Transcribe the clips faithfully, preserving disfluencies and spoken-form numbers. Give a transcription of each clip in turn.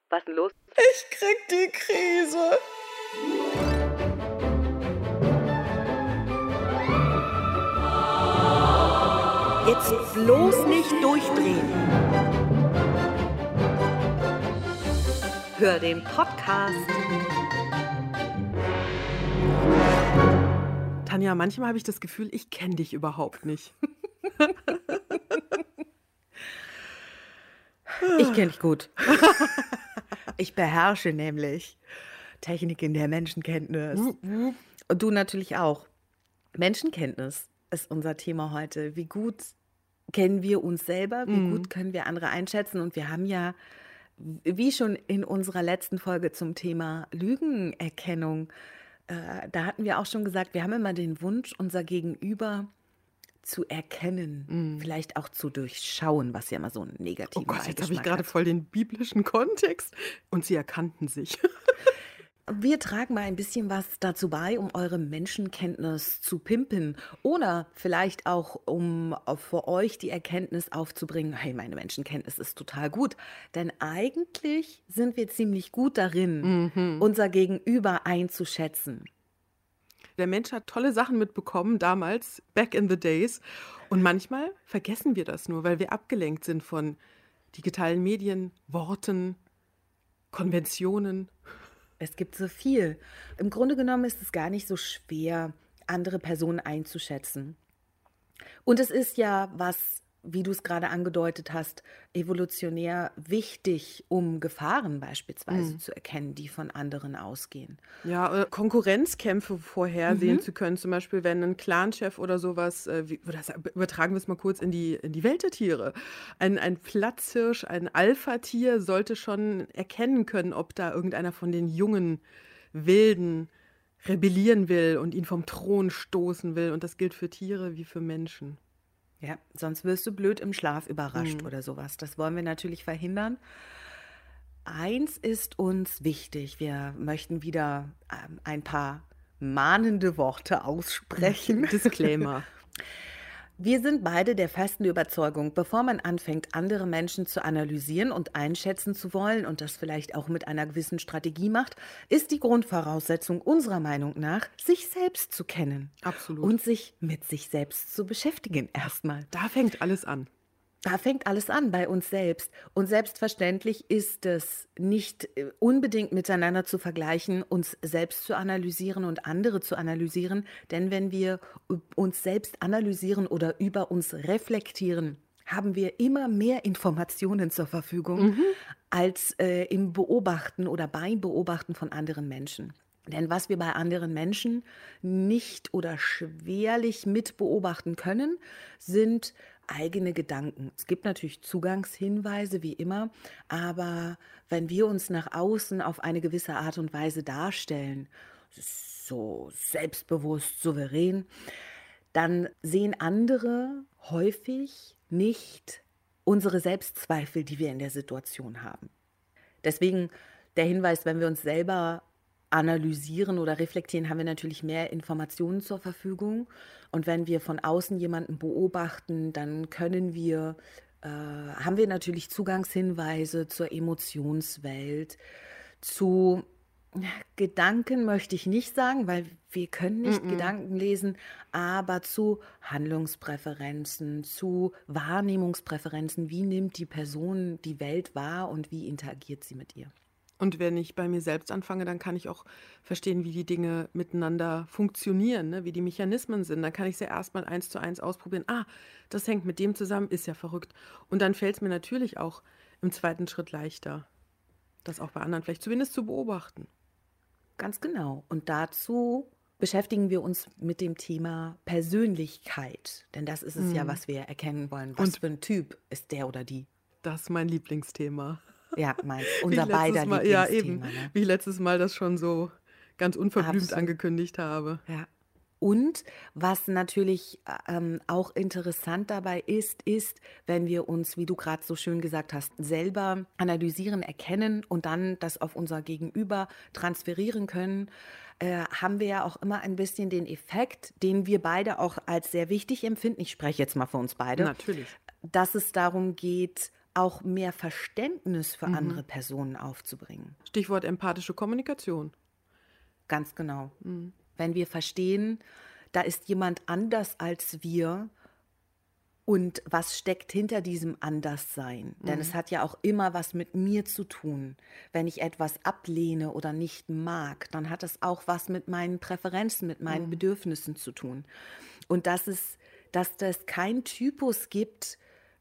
Was ist denn los? Ich krieg die Krise. Jetzt bloß nicht durchdrehen. Hör den Podcast. Tanja, manchmal habe ich das Gefühl, ich kenne dich überhaupt nicht. Ich kenne dich gut. Ich beherrsche nämlich Techniken der Menschenkenntnis. Und du natürlich auch. Menschenkenntnis ist unser Thema heute. Wie gut kennen wir uns selber? Wie Mhm. gut können wir andere einschätzen? Und wir haben ja, wie schon in unserer letzten Folge zum Thema Lügenerkennung, äh, da hatten wir auch schon gesagt, wir haben immer den Wunsch, unser Gegenüber zu erkennen, vielleicht auch zu durchschauen, was ja immer so einen Oh negativen Gott, jetzt habe ich Beigeschmack gerade hat. voll den biblischen Kontext. Und sie erkannten sich. Wir tragen mal ein bisschen was dazu bei, um eure Menschenkenntnis zu pimpen oder vielleicht auch, um für euch die Erkenntnis aufzubringen, hey, meine Menschenkenntnis ist total gut. Denn eigentlich sind wir ziemlich gut darin, unser Gegenüber einzuschätzen. Der Mensch hat tolle Sachen mitbekommen damals, back in the days. Und manchmal vergessen wir das nur, weil wir abgelenkt sind von digitalen Medien, Worten, Konventionen. Es gibt so viel. Im Grunde genommen ist es gar nicht so schwer, andere Personen einzuschätzen. Und es ist ja was, wie du es gerade angedeutet hast, evolutionär wichtig, um Gefahren beispielsweise zu erkennen, die von anderen ausgehen. Ja, äh, Konkurrenzkämpfe vorhersehen zu können, zum Beispiel wenn ein Clanchef oder sowas, äh, wie, oder das- übertragen wir es mal kurz in die, in die Welt der Tiere. Ein, ein Platzhirsch, ein Alpha-Tier sollte schon erkennen können, ob da irgendeiner von den jungen Wilden rebellieren will und ihn vom Thron stoßen will. Und das gilt für Tiere wie für Menschen. Ja, sonst wirst du blöd im Schlaf überrascht oder sowas. Das wollen wir natürlich verhindern. Eins ist uns wichtig. Wir möchten wieder ähm, ein paar mahnende Worte aussprechen. Disclaimer. Wir sind beide der festen Überzeugung, bevor man anfängt, andere Menschen zu analysieren und einschätzen zu wollen und das vielleicht auch mit einer gewissen Strategie macht, ist die Grundvoraussetzung unserer Meinung nach, sich selbst zu kennen. Absolut. Und sich mit sich selbst zu beschäftigen erstmal. Da fängt alles an. Da fängt alles an bei uns selbst. Und selbstverständlich ist es nicht äh, unbedingt miteinander zu vergleichen, uns selbst zu analysieren und andere zu analysieren. Denn wenn wir äh, uns selbst analysieren oder über uns reflektieren, haben wir immer mehr Informationen zur Verfügung als äh, im Beobachten oder beim Beobachten von anderen Menschen. Denn was wir bei anderen Menschen nicht oder schwerlich mit beobachten können, sind eigene Gedanken. Es gibt natürlich Zugangshinweise, wie immer, aber wenn wir uns nach außen auf eine gewisse Art und Weise darstellen, so selbstbewusst, souverän, dann sehen andere häufig nicht unsere Selbstzweifel, die wir in der Situation haben. Deswegen der Hinweis, wenn wir uns selber analysieren oder reflektieren, haben wir natürlich mehr Informationen zur Verfügung. Und wenn wir von außen jemanden beobachten, dann können wir, äh, haben wir natürlich Zugangshinweise zur Emotionswelt, zu ja, Gedanken möchte ich nicht sagen, weil wir können nicht Gedanken lesen, aber zu Handlungspräferenzen, zu Wahrnehmungspräferenzen. Wie nimmt die Person die Welt wahr und wie interagiert sie mit ihr? Und wenn ich bei mir selbst anfange, dann kann ich auch verstehen, wie die Dinge miteinander funktionieren, ne? Wie die Mechanismen sind. Dann kann ich sie erstmal eins zu eins ausprobieren. Ah, das hängt mit dem zusammen, ist ja verrückt. Und dann fällt es mir natürlich auch im zweiten Schritt leichter, das auch bei anderen vielleicht zumindest zu beobachten. Ganz genau. Und dazu beschäftigen wir uns mit dem Thema Persönlichkeit. Denn das ist es ja, was wir erkennen wollen. Was Und- für ein Typ ist der oder die? Das ist mein Lieblingsthema. Ja, meins. Wie Unser letztes beider Mal, ja, Lieblingsthema. eben, Ne? wie ich letztes Mal das schon so ganz unverblümt Absolut. angekündigt habe. Ja. Und was natürlich ähm, auch interessant dabei ist, ist, wenn wir uns, wie du gerade so schön gesagt hast, selber analysieren, erkennen und dann das auf unser Gegenüber transferieren können, äh, haben wir ja auch immer ein bisschen den Effekt, den wir beide auch als sehr wichtig empfinden. Ich spreche jetzt mal für uns beide. Natürlich. Dass es darum geht, auch mehr Verständnis für Mhm. andere Personen aufzubringen. Stichwort empathische Kommunikation. Ganz genau. Mhm. Wenn wir verstehen, da ist jemand anders als wir und was steckt hinter diesem Anderssein? Denn es Mhm. hat ja auch immer was mit mir zu tun. Wenn ich etwas ablehne oder nicht mag, dann hat es auch was mit meinen Präferenzen, mit meinen Mhm. Bedürfnissen zu tun. Und dass es, dass das kein Typus gibt,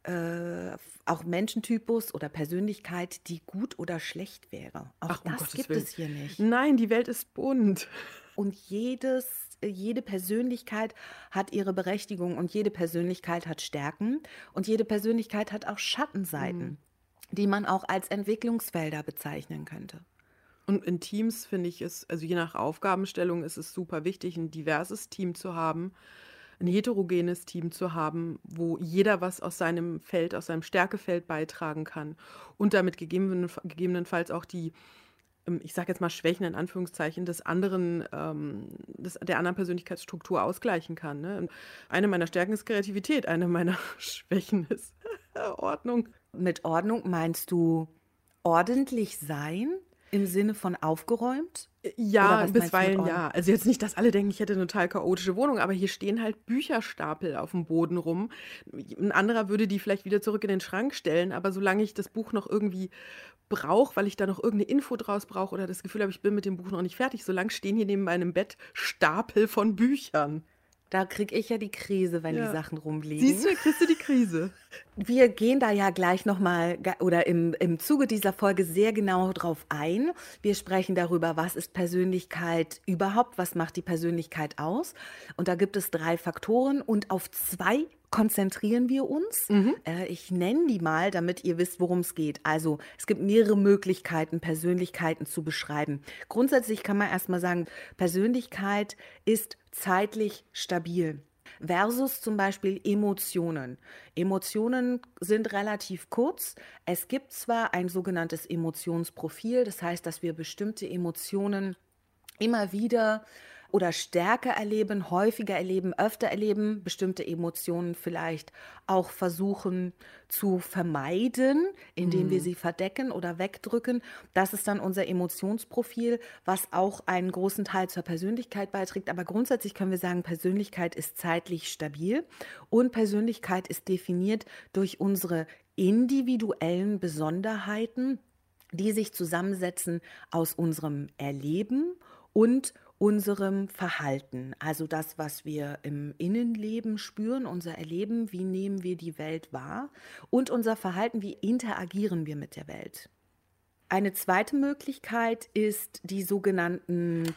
äh, auch Menschentypus oder Persönlichkeit, die gut oder schlecht wäre. Auch Ach, um das Gottes gibt Willen. es hier nicht. Nein, die Welt ist bunt. Und jedes, jede Persönlichkeit hat ihre Berechtigung und jede Persönlichkeit hat Stärken und jede Persönlichkeit hat auch Schattenseiten, Mhm. die man auch als Entwicklungsfelder bezeichnen könnte. Und in Teams finde ich es, also je nach Aufgabenstellung ist es super wichtig, ein diverses Team zu haben, ein heterogenes Team zu haben, wo jeder was aus seinem Feld, aus seinem Stärkefeld beitragen kann und damit gegeben, gegebenenfalls auch die, ähm, ich sage jetzt mal Schwächen in Anführungszeichen, des anderen, ähm, des, der anderen Persönlichkeitsstruktur ausgleichen kann. Ne? Und eine meiner Stärken ist Kreativität, eine meiner Schwächen ist Ordnung. Mit Ordnung meinst du ordentlich sein im Sinne von aufgeräumt? Oder Ja, was meinst du mit bisweilen Ordnung? ja. Also jetzt nicht, dass alle denken, ich hätte eine total chaotische Wohnung, aber hier stehen halt Bücherstapel auf dem Boden rum. Ein anderer würde die vielleicht wieder zurück in den Schrank stellen, aber solange ich das Buch noch irgendwie brauche, weil ich da noch irgendeine Info draus brauche oder das Gefühl habe, ich bin mit dem Buch noch nicht fertig, solange stehen hier neben meinem Bett Stapel von Büchern. Da kriege ich ja die Krise, wenn die Ja. Sachen rumliegen. Siehst du, kriegst du die Krise. Wir gehen da ja gleich nochmal oder im, im Zuge dieser Folge sehr genau drauf ein. Wir sprechen darüber, was ist Persönlichkeit überhaupt, was macht die Persönlichkeit aus. Und da gibt es drei Faktoren und auf zwei konzentrieren wir uns. Mhm. Äh, ich nenne die mal, damit ihr wisst, worum es geht. Also es gibt mehrere Möglichkeiten, Persönlichkeiten zu beschreiben. Grundsätzlich kann man erstmal sagen, Persönlichkeit ist zeitlich stabil. Versus zum Beispiel Emotionen. Emotionen sind relativ kurz. Es gibt zwar ein sogenanntes Emotionsprofil, das heißt, dass wir bestimmte Emotionen immer wieder oder stärker erleben, häufiger erleben, öfter erleben, bestimmte Emotionen vielleicht auch versuchen zu vermeiden, indem wir sie verdecken oder wegdrücken. Das ist dann unser Emotionsprofil, was auch einen großen Teil zur Persönlichkeit beiträgt. Aber grundsätzlich können wir sagen, Persönlichkeit ist zeitlich stabil und Persönlichkeit ist definiert durch unsere individuellen Besonderheiten, die sich zusammensetzen aus unserem Erleben und unserem Verhalten. Also das, was wir im Innenleben spüren, unser Erleben, wie nehmen wir die Welt wahr und unser Verhalten, wie interagieren wir mit der Welt. Eine zweite Möglichkeit ist die sogenannten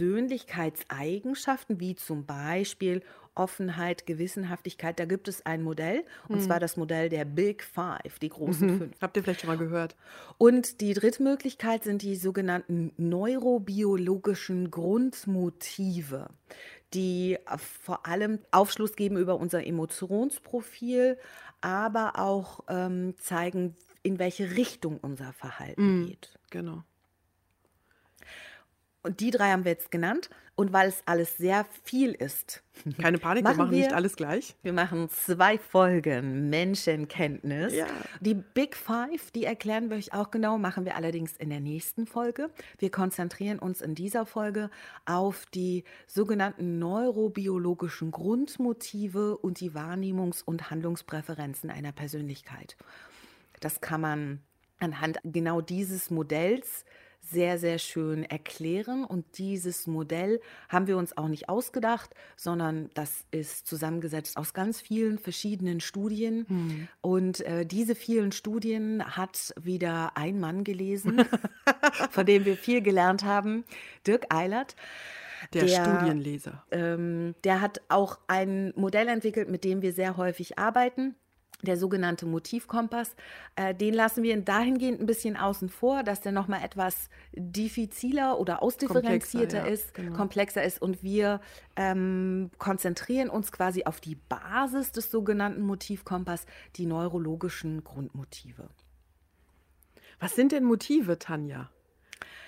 Persönlichkeitseigenschaften, wie zum Beispiel Offenheit, Gewissenhaftigkeit. Da gibt es ein Modell, und zwar das Modell der Big Five, die großen Mhm. fünf. Habt ihr vielleicht schon mal gehört? Und die dritte Möglichkeit sind die sogenannten neurobiologischen Grundmotive, die vor allem Aufschluss geben über unser Emotionsprofil, aber auch ähm, zeigen, in welche Richtung unser Verhalten Mhm. geht. Genau. Und die drei haben wir jetzt genannt. Und weil es alles sehr viel ist, Keine Panik, wir machen machen nicht wir, alles gleich. wir machen zwei Folgen Menschenkenntnis. Ja. Die Big Five, die erklären wir euch auch genau, machen wir allerdings in der nächsten Folge. Wir konzentrieren uns in dieser Folge auf die sogenannten neurobiologischen Grundmotive und die Wahrnehmungs- und Handlungspräferenzen einer Persönlichkeit. Das kann man anhand genau dieses Modells sehr, sehr schön erklären. Und dieses Modell haben wir uns auch nicht ausgedacht, sondern das ist zusammengesetzt aus ganz vielen verschiedenen Studien. Hm. Und äh, diese vielen Studien hat wieder ein Mann gelesen, von dem wir viel gelernt haben, Dirk Eilert. Der, Der, Studienleser. ähm, der hat auch ein Modell entwickelt, mit dem wir sehr häufig arbeiten. Der sogenannte Motivkompass, äh, den lassen wir dahingehend ein bisschen außen vor, dass der nochmal etwas diffiziler oder ausdifferenzierter Komplexer, ja, ist, genau. komplexer ist und wir ähm, konzentrieren uns quasi auf die Basis des sogenannten Motivkompass, die neurologischen Grundmotive. Was sind denn Motive, Tanja?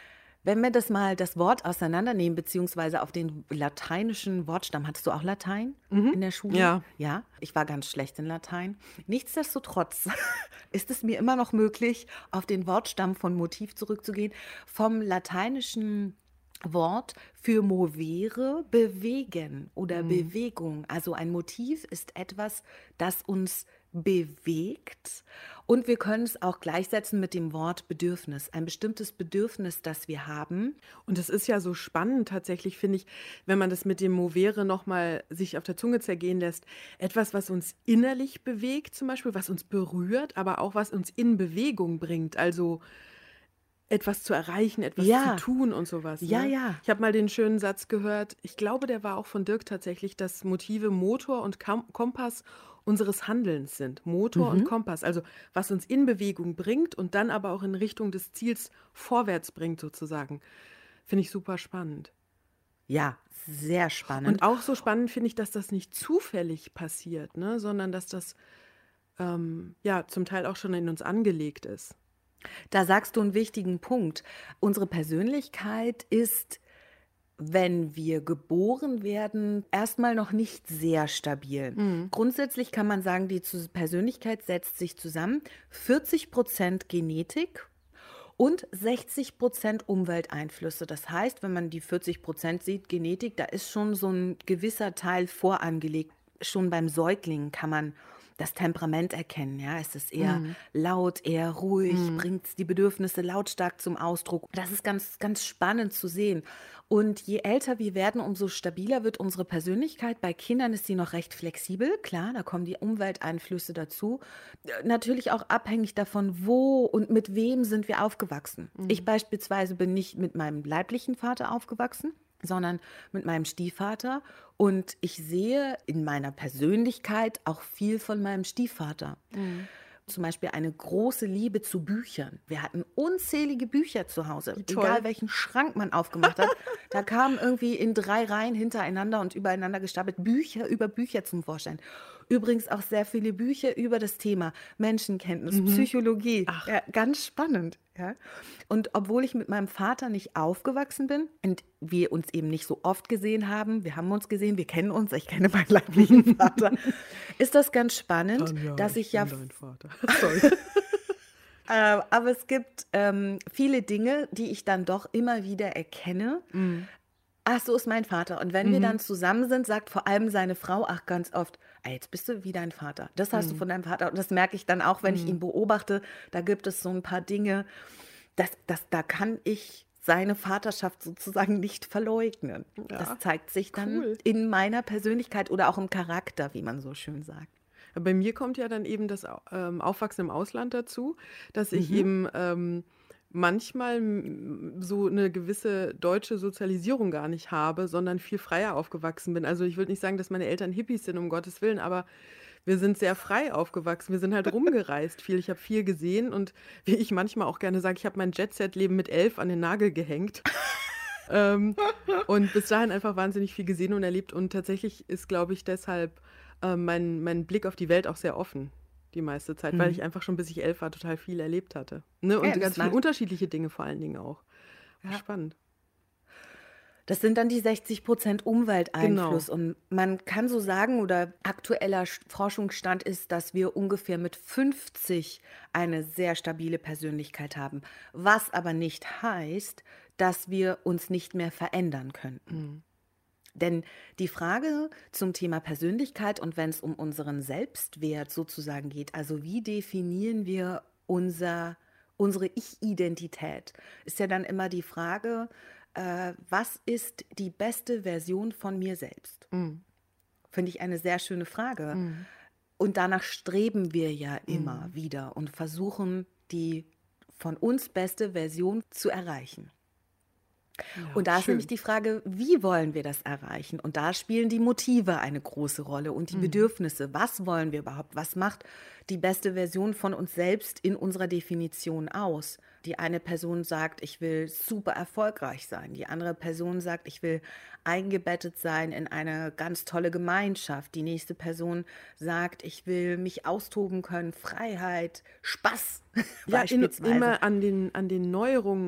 Wenn wir das mal das Wort auseinandernehmen, beziehungsweise auf den lateinischen Wortstamm. Hattest du auch Latein in der Schule? Ja. Ja, ich war ganz schlecht in Latein. Nichtsdestotrotz ist es mir immer noch möglich, auf den Wortstamm von Motiv zurückzugehen. Vom lateinischen Wort für movere, bewegen oder Bewegung. Also ein Motiv ist etwas, das uns bewegt. Und wir können es auch gleichsetzen mit dem Wort Bedürfnis. Ein bestimmtes Bedürfnis, das wir haben. Und es ist ja so spannend tatsächlich, finde ich, wenn man das mit dem Movere nochmal sich auf der Zunge zergehen lässt. Etwas, was uns innerlich bewegt zum Beispiel, was uns berührt, aber auch was uns in Bewegung bringt. Also etwas zu erreichen, etwas Ja. zu tun und sowas. Ja, Ne? ja. Ich habe mal den schönen Satz gehört, ich glaube, der war auch von Dirk tatsächlich, dass Motive Motor und Kam Kompass unseres Handelns sind. Motor und Kompass, also was uns in Bewegung bringt und dann aber auch in Richtung des Ziels vorwärts bringt sozusagen. Finde ich super spannend. Ja, sehr spannend. Und auch so spannend finde ich, dass das nicht zufällig passiert, ne? Sondern dass das ähm, ja zum Teil auch schon in uns angelegt ist. Da sagst du einen wichtigen Punkt. Unsere Persönlichkeit ist, wenn wir geboren werden, erstmal noch nicht sehr stabil. Grundsätzlich kann man sagen, die Zus- Persönlichkeit setzt sich zusammen. vierzig Prozent Genetik und sechzig Prozent Umwelteinflüsse. Das heißt, wenn man die vierzig Prozent sieht, Genetik, da ist schon so ein gewisser Teil vorangelegt. Schon beim Säugling kann man das Temperament erkennen. Ja? Es ist eher laut, eher ruhig, bringt die Bedürfnisse lautstark zum Ausdruck. Das ist ganz, ganz spannend zu sehen. Und je älter wir werden, umso stabiler wird unsere Persönlichkeit. Bei Kindern ist sie noch recht flexibel. Klar, da kommen die Umwelteinflüsse dazu. Äh, Natürlich auch abhängig davon, wo und mit wem sind wir aufgewachsen. Ich beispielsweise bin nicht mit meinem leiblichen Vater aufgewachsen, sondern mit meinem Stiefvater. Und ich sehe in meiner Persönlichkeit auch viel von meinem Stiefvater. Zum Beispiel eine große Liebe zu Büchern. Wir hatten unzählige Bücher zu Hause, toll. egal welchen Schrank man aufgemacht hat. Da kamen irgendwie in drei Reihen hintereinander und übereinander gestapelt Bücher über Bücher zum Vorschein. Übrigens auch sehr viele Bücher über das Thema Menschenkenntnis, Psychologie. Ja, ganz spannend. Ja. Und obwohl ich mit meinem Vater nicht aufgewachsen bin und wir uns eben nicht so oft gesehen haben, wir haben uns gesehen, wir kennen uns, ich kenne meinen leiblichen Vater, ist das ganz spannend, dass ich, ja, Dein Vater. Sorry. äh, aber es gibt ähm, viele Dinge, die ich dann doch immer wieder erkenne. Ach, so ist mein Vater. Und wenn wir dann zusammen sind, sagt vor allem seine Frau, ach, ganz oft, "Ah, jetzt bist du wie dein Vater. Das hast du von deinem Vater." Und das merke ich dann auch, wenn ich ihn beobachte. Da gibt es so ein paar Dinge, das, das, da kann ich seine Vaterschaft sozusagen nicht verleugnen. Das zeigt sich dann cool. in meiner Persönlichkeit oder auch im Charakter, wie man so schön sagt. Bei mir kommt ja dann eben das ähm, Aufwachsen im Ausland dazu, dass ich eben ähm, manchmal m, so eine gewisse deutsche Sozialisierung gar nicht habe, sondern viel freier aufgewachsen bin. Also ich würde nicht sagen, dass meine Eltern Hippies sind, um Gottes Willen, aber wir sind sehr frei aufgewachsen. Wir sind halt rumgereist viel. Ich habe viel gesehen und wie ich manchmal auch gerne sage, ich habe mein Jet-Set-Leben mit elf an den Nagel gehängt. ähm, und bis dahin einfach wahnsinnig viel gesehen und erlebt. Und tatsächlich ist, glaube ich, deshalb äh, mein, mein Blick auf die Welt auch sehr offen die meiste Zeit, weil ich einfach schon bis ich elf war total viel erlebt hatte. Ne? Und Ja, das ganz viele macht- unterschiedliche Dinge vor allen Dingen auch. Ja. Spannend. Das sind dann die sechzig Prozent Umwelteinfluss. Und man kann so sagen, oder aktueller Sch- Forschungsstand ist, dass wir ungefähr mit fünfzig eine sehr stabile Persönlichkeit haben. Was aber nicht heißt, dass wir uns nicht mehr verändern könnten. Denn die Frage zum Thema Persönlichkeit und wenn es um unseren Selbstwert sozusagen geht, also wie definieren wir unser, unsere Ich-Identität, ist ja dann immer die Frage, äh, was ist die beste Version von mir selbst? Finde ich eine sehr schöne Frage. Und danach streben wir ja immer wieder und versuchen, die von uns beste Version zu erreichen. Und da ist schön. nämlich die Frage, wie wollen wir das erreichen? Und da spielen die Motive eine große Rolle und die Bedürfnisse. Was wollen wir überhaupt? Was macht die beste Version von uns selbst in unserer Definition aus? Die eine Person sagt, ich will super erfolgreich sein. Die andere Person sagt, ich will eingebettet sein in eine ganz tolle Gemeinschaft. Die nächste Person sagt, ich will mich austoben können, Freiheit, Spaß Ja, in, beispielsweise. immer an den, an den Neuerungen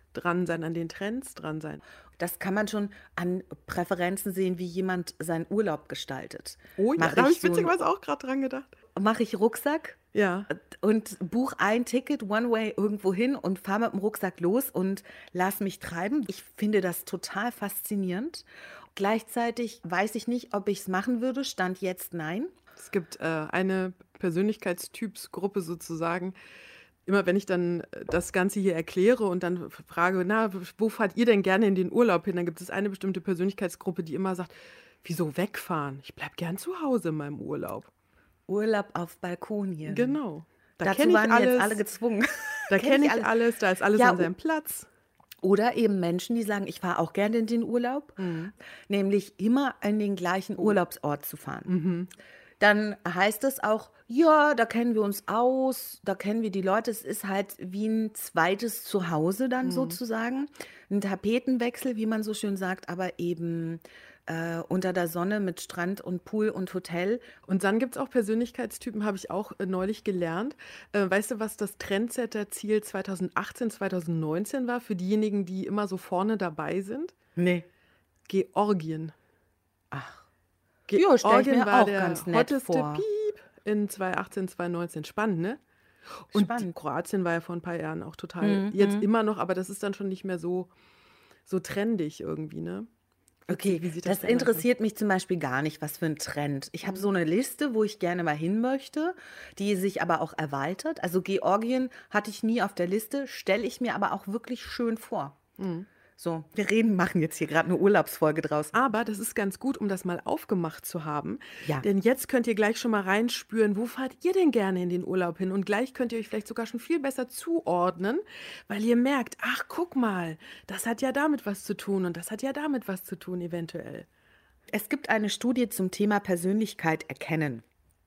dran sein, an den Trends dran sein. Das kann man schon an Präferenzen sehen, wie jemand seinen Urlaub gestaltet. Oh ja, Mache da habe ich ich so 'n witzigerweise auch gerade dran gedacht. mache ich Rucksack Ja. und buche ein Ticket One Way irgendwo hin und fahre mit dem Rucksack los und lass mich treiben. Ich finde das total faszinierend. Gleichzeitig weiß ich nicht, ob ich's machen würde. Stand jetzt nein. Es gibt äh, eine Persönlichkeitstypsgruppe sozusagen. Immer wenn ich dann äh, das Ganze hier erkläre und dann f- frage, na, w- wo fahrt ihr denn gerne in den Urlaub hin? Dann gibt es eine bestimmte Persönlichkeitsgruppe, die immer sagt, wieso wegfahren? Ich bleib gern zu Hause in meinem Urlaub. Urlaub auf Balkonien. Genau. Da Dazu kenne ich waren jetzt alle alles, gezwungen. da Kenn kenne ich ich alles. alles, da ist alles Ja, an seinem Platz. oder eben Menschen, die sagen, ich fahre auch gerne in den Urlaub, Mhm. nämlich immer an den gleichen Oh. Urlaubsort zu fahren. Mhm. Dann heißt es auch, ja, da kennen wir uns aus, da kennen wir die Leute. Es ist halt wie ein zweites Zuhause dann Mhm. sozusagen. Ein Tapetenwechsel, wie man so schön sagt, aber eben äh, unter der Sonne mit Strand und Pool und Hotel. Und dann gibt es auch Persönlichkeitstypen, habe ich auch äh, neulich gelernt. Äh, weißt du, was das Trendsetter-Ziel zwanzig achtzehn, zwanzig neunzehn war für diejenigen, die immer so vorne dabei sind? Nee. Georgien. Ach. Ja, stell ich Georgien mir war auch der ganz nett hotteste vor. Piep in zwanzig achtzehn, zwanzig neunzehn. Spannend, ne? Und die, Spannend. Kroatien war ja vor ein paar Jahren auch total, Mhm. jetzt mhm. immer noch, aber das ist dann schon nicht mehr so, so trendig irgendwie, ne? Witzig, Okay, wie sich das das verändert hat. interessiert mich zum Beispiel gar nicht, was für ein Trend. Ich habe Mhm. so eine Liste, wo ich gerne mal hin möchte, die sich aber auch erweitert. Also Georgien hatte ich nie auf der Liste, stelle ich mir aber auch wirklich schön vor. Mhm. So, wir reden, machen jetzt hier gerade eine Urlaubsfolge draus. Aber das ist ganz gut, um das mal aufgemacht zu haben. Ja, Denn jetzt könnt ihr gleich schon mal reinspüren, wo fahrt ihr denn gerne in den Urlaub hin? Und gleich könnt ihr euch vielleicht sogar schon viel besser zuordnen, weil ihr merkt, ach, guck mal, das hat ja damit was zu tun und das hat ja damit was zu tun eventuell. es gibt eine Studie zum Thema Persönlichkeit erkennen.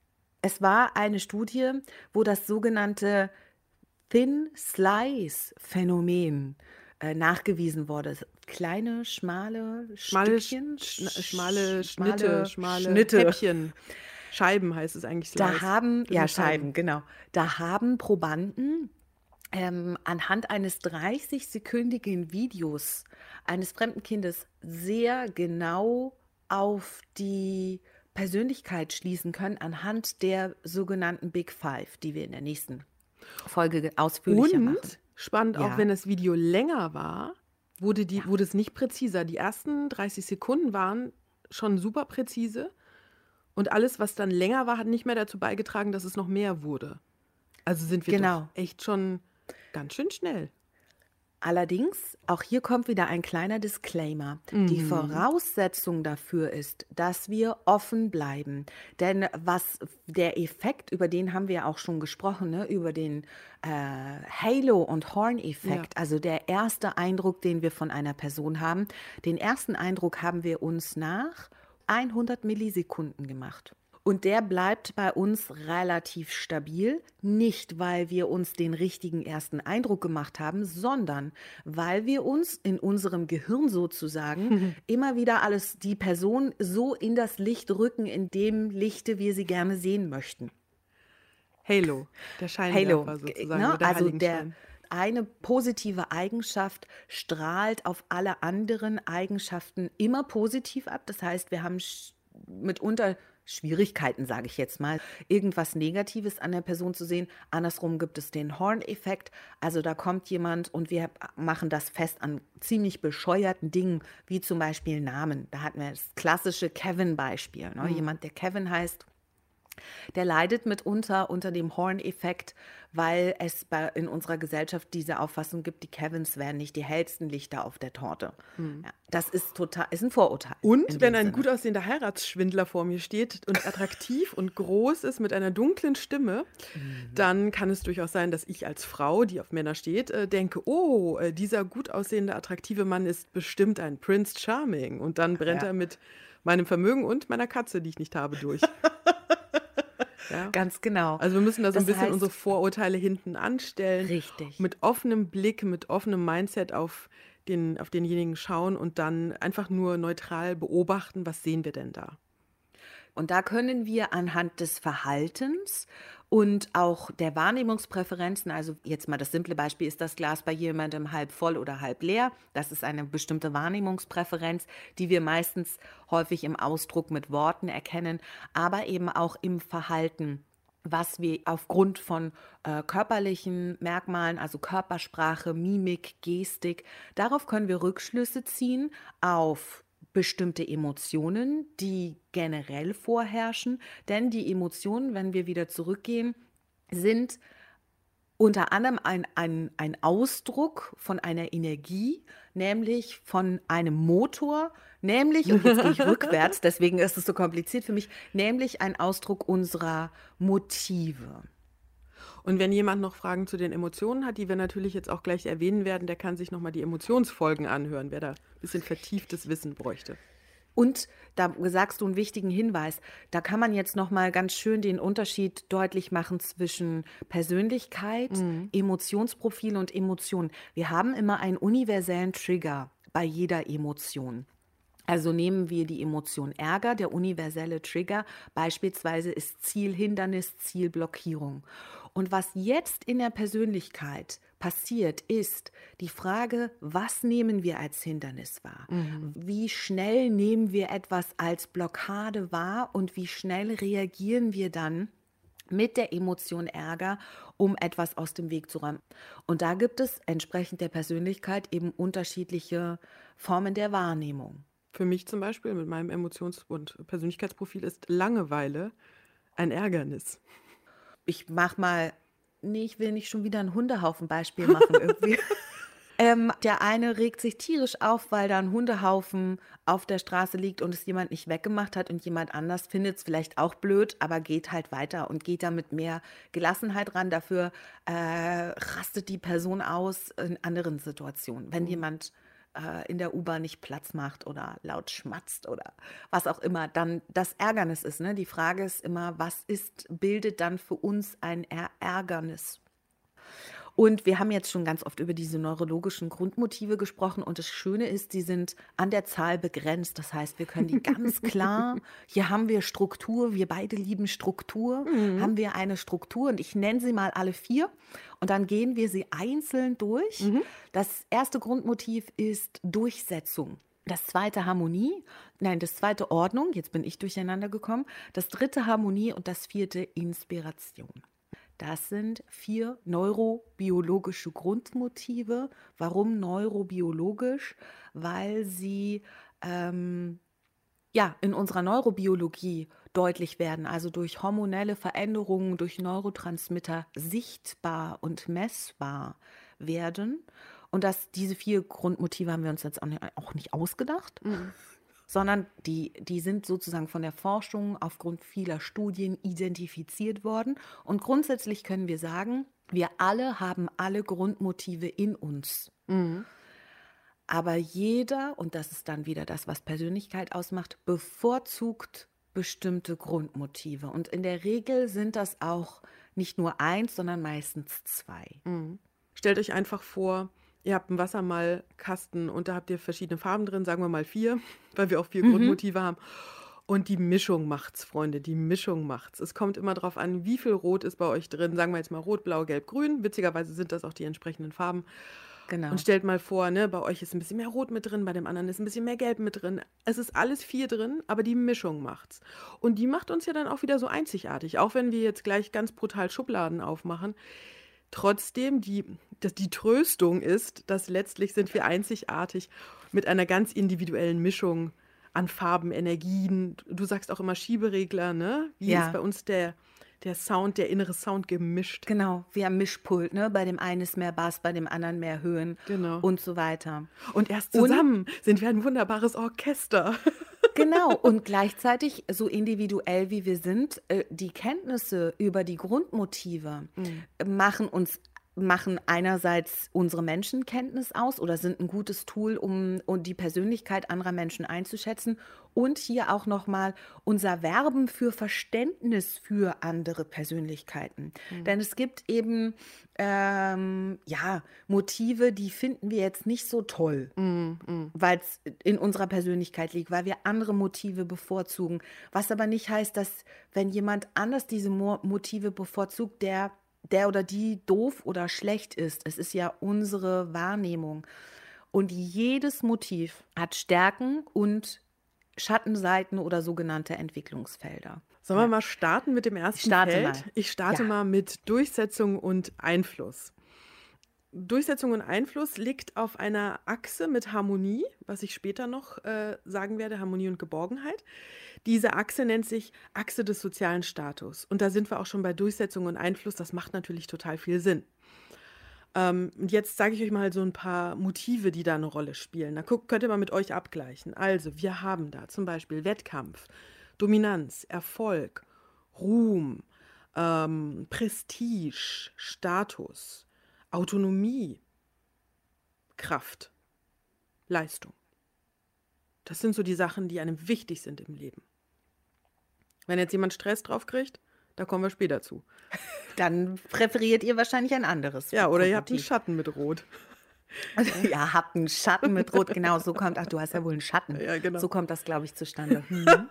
Es war eine Studie, wo das sogenannte Thin Slice Phänomen äh, nachgewiesen wurde. Kleine, schmale Schmale, Stückchen, Sch sch- schmale Schnitte, schmale schmale Schnitte. Häppchen. Scheiben heißt es eigentlich, Da Slice. haben, Das ja, sind Scheiben. Scheiben, genau. Da haben Probanden ähm, anhand eines dreißig-sekündigen Videos eines fremden Kindes sehr genau auf die Persönlichkeit schließen können, anhand der sogenannten Big Five, die wir in der nächsten Folge ge- ausführlicher machen. Und spannend, auch Ja, wenn das Video länger war, wurde, die, ja, wurde es nicht präziser. Die ersten dreißig Sekunden waren schon super präzise und alles, was dann länger war, hat nicht mehr dazu beigetragen, dass es noch mehr wurde. Also sind wir doch genau. echt schon ganz schön schnell. Allerdings, auch hier kommt wieder ein kleiner Disclaimer. Die Mhm. Voraussetzung dafür ist, dass wir offen bleiben. Denn was der Effekt, über den haben wir ja auch schon gesprochen, ne? Über den äh, Halo- und Ja. Horn-Effekt, also der erste Eindruck, den wir von einer Person haben. Den ersten Eindruck haben wir uns nach hundert Millisekunden gemacht. Und der bleibt bei uns relativ stabil, nicht weil wir uns den richtigen ersten Eindruck gemacht haben, sondern weil wir uns in unserem Gehirn sozusagen immer wieder alles, die Person so in das Licht rücken, in dem Lichte wir sie gerne sehen möchten. Halo, der Halo, Scheinwerfer g- sozusagen, ne? oder der Also der Heiligenschein. eine positive Eigenschaft strahlt auf alle anderen Eigenschaften immer positiv ab. Das heißt, wir haben sch- mitunter Schwierigkeiten, sage ich jetzt mal, irgendwas Negatives an der Person zu sehen. Andersrum gibt es den Horn-Effekt. Also da kommt jemand und wir machen das fest an ziemlich bescheuerten Dingen, wie zum Beispiel Namen. Da hatten wir das klassische Kevin-Beispiel. Ne? Mhm. Jemand, der Kevin heißt, der leidet mitunter unter dem Horn-Effekt, weil es bei, in unserer Gesellschaft diese Auffassung gibt, die Kevins wären nicht die hellsten Lichter auf der Torte. Mhm. Ja, das ist total, ist ein Vorurteil in Und wenn dem ein Sinne. gut aussehender Heiratsschwindler vor mir steht und attraktiv und groß ist mit einer dunklen Stimme, dann kann es durchaus sein, dass ich als Frau, die auf Männer steht, äh, denke, oh, äh, dieser gut aussehende, attraktive Mann ist bestimmt ein Prince Charming. Und dann brennt Ja. er mit meinem Vermögen und meiner Katze, die ich nicht habe, durch. Ja? Ganz genau. Also wir müssen da so ein Das bisschen heißt, unsere Vorurteile hinten anstellen, richtig. mit offenem Blick, mit offenem Mindset auf den, auf denjenigen schauen und dann einfach nur neutral beobachten, was sehen wir denn da? Und da können wir anhand des Verhaltens und auch der Wahrnehmungspräferenzen. Also jetzt mal das simple Beispiel, ist das Glas bei jemandem halb voll oder halb leer? Das ist eine bestimmte Wahrnehmungspräferenz, die wir meistens häufig im Ausdruck mit Worten erkennen, aber eben auch im Verhalten, was wir aufgrund von äh, körperlichen Merkmalen, also Körpersprache, Mimik, Gestik, darauf können wir Rückschlüsse ziehen auf bestimmte Emotionen, die generell vorherrschen. Denn die Emotionen, wenn wir wieder zurückgehen, sind unter anderem ein, ein, ein Ausdruck von einer Energie, nämlich von einem Motor, nämlich, und jetzt gehe ich rückwärts, deswegen ist es so kompliziert für mich, nämlich ein Ausdruck unserer Motive. Und wenn jemand noch Fragen zu den Emotionen hat, die wir natürlich jetzt auch gleich erwähnen werden, der kann sich nochmal die Emotionsfolgen anhören, wer da ein bisschen vertieftes Wissen bräuchte. Und da sagst du einen wichtigen Hinweis, da kann man jetzt noch mal ganz schön den Unterschied deutlich machen zwischen Persönlichkeit, mhm. Emotionsprofil und Emotion. Wir haben immer einen universellen Trigger bei jeder Emotion. Also nehmen wir die Emotion Ärger, der universelle Trigger beispielsweise ist Ziel, Hindernis, Zielblockierung. Und was jetzt in der Persönlichkeit passiert, ist die Frage, was nehmen wir als Hindernis wahr? Mhm. Wie schnell nehmen wir etwas als Blockade wahr und wie schnell reagieren wir dann mit der Emotion Ärger, um etwas aus dem Weg zu räumen? Und da gibt es entsprechend der Persönlichkeit eben unterschiedliche Formen der Wahrnehmung. Für mich zum Beispiel mit meinem Emotions- und Persönlichkeitsprofil ist Langeweile ein Ärgernis. Ich mach mal, nee, ich will nicht schon wieder ein Hundehaufen-Beispiel machen irgendwie. ähm, der eine regt sich tierisch auf, weil da ein Hundehaufen auf der Straße liegt und es jemand nicht weggemacht hat und jemand anders findet es vielleicht auch blöd, aber geht halt weiter und geht da mit mehr Gelassenheit ran. Dafür äh, rastet die Person aus in anderen Situationen. Wenn mhm. jemand in der U-Bahn nicht Platz macht oder laut schmatzt oder was auch immer, dann das Ärgernis ist. Ne? Die Frage ist immer, was ist, bildet dann für uns ein Ärgernis? Und wir haben jetzt schon ganz oft über diese neurologischen Grundmotive gesprochen und das Schöne ist, die sind an der Zahl begrenzt. Das heißt, wir können die ganz klar, hier haben wir Struktur, wir beide lieben Struktur, mhm. haben wir eine Struktur und ich nenne sie mal alle vier und dann gehen wir sie einzeln durch. Mhm. Das erste Grundmotiv ist Durchsetzung. Das zweite Harmonie, nein, das zweite Ordnung, jetzt bin ich durcheinander gekommen. Das dritte Harmonie und das vierte Inspiration. Das sind vier neurobiologische Grundmotive. Warum neurobiologisch? Weil sie ähm, ja, in unserer Neurobiologie deutlich werden, also durch hormonelle Veränderungen, durch Neurotransmitter sichtbar und messbar werden. Und das, diese vier Grundmotive haben wir uns jetzt auch nicht ausgedacht. Mhm. Sondern die, die sind sozusagen von der Forschung aufgrund vieler Studien identifiziert worden. Und grundsätzlich können wir sagen, wir alle haben alle Grundmotive in uns. Mhm. Aber jeder, und das ist dann wieder das, was Persönlichkeit ausmacht, bevorzugt bestimmte Grundmotive. Und in der Regel sind das auch nicht nur eins, sondern meistens zwei. Mhm. Stellt euch einfach vor, ihr habt einen Wassermalkasten und da habt ihr verschiedene Farben drin, sagen wir mal vier, weil wir auch vier mhm. Grundmotive haben. Und die Mischung macht's, Freunde, die Mischung macht's. Es kommt immer darauf an, wie viel Rot ist bei euch drin. Sagen wir jetzt mal Rot, Blau, Gelb, Grün. Witzigerweise sind das auch die entsprechenden Farben. Genau. Und stellt mal vor, ne, bei euch ist ein bisschen mehr Rot mit drin, bei dem anderen ist ein bisschen mehr Gelb mit drin. Es ist alles vier drin, aber die Mischung macht's. Und die macht uns ja dann auch wieder so einzigartig. Auch wenn wir jetzt gleich ganz brutal Schubladen aufmachen. Trotzdem, die, dass die Tröstung ist, dass letztlich sind wir einzigartig mit einer ganz individuellen Mischung an Farben, Energien. Du sagst auch immer Schieberegler, ne? Wie ja. ist bei uns der, der Sound, der innere Sound gemischt? Genau, wie am Mischpult, ne? Bei dem einen ist mehr Bass, bei dem anderen mehr Höhen genau. und so weiter. Und erst zusammen und, sind wir ein wunderbares Orchester. Genau, und gleichzeitig, so individuell wie wir sind, die Kenntnisse über die Grundmotive mhm. machen uns machen einerseits unsere Menschenkenntnis aus oder sind ein gutes Tool, um um die Persönlichkeit anderer Menschen einzuschätzen und hier auch noch mal unser Werben für Verständnis für andere Persönlichkeiten. Mhm. Denn es gibt eben, ähm, ja, Motive, die finden wir jetzt nicht so toll, Mhm. Mhm. weil es in unserer Persönlichkeit liegt, weil wir andere Motive bevorzugen. Was aber nicht heißt, dass, wenn jemand anders diese Mo Motive bevorzugt, der der oder die doof oder schlecht ist. Es ist ja unsere Wahrnehmung. Und jedes Motiv hat Stärken und Schattenseiten oder sogenannte Entwicklungsfelder. Sollen wir Ja. mal starten mit dem ersten Starte Feld? mal. Ich starte Ja. mal mit Durchsetzung und Einfluss. Durchsetzung und Einfluss liegt auf einer Achse mit Harmonie, was ich später noch äh, sagen werde, Harmonie und Geborgenheit. Diese Achse nennt sich Achse des sozialen Status. Und da sind wir auch schon bei Durchsetzung und Einfluss. Das macht natürlich total viel Sinn. Ähm, und jetzt sage ich euch mal so ein paar Motive, die da eine Rolle spielen. Da guckt, könnt ihr mal mit euch abgleichen. Also, wir haben da zum Beispiel Wettkampf, Dominanz, Erfolg, Ruhm, ähm, Prestige, Status, Autonomie, Kraft, Leistung. Das sind so die Sachen, die einem wichtig sind im Leben. Wenn jetzt jemand Stress drauf kriegt, da kommen wir später zu. Dann präferiert ihr wahrscheinlich ein anderes Ja, oder ihr habt einen Grundmotiv. Schatten mit Rot. Ja, habt einen Schatten mit Rot. Genau, so kommt. Ach, du hast ja wohl einen Schatten. Ja, genau. So kommt das, glaube ich, zustande. Mhm.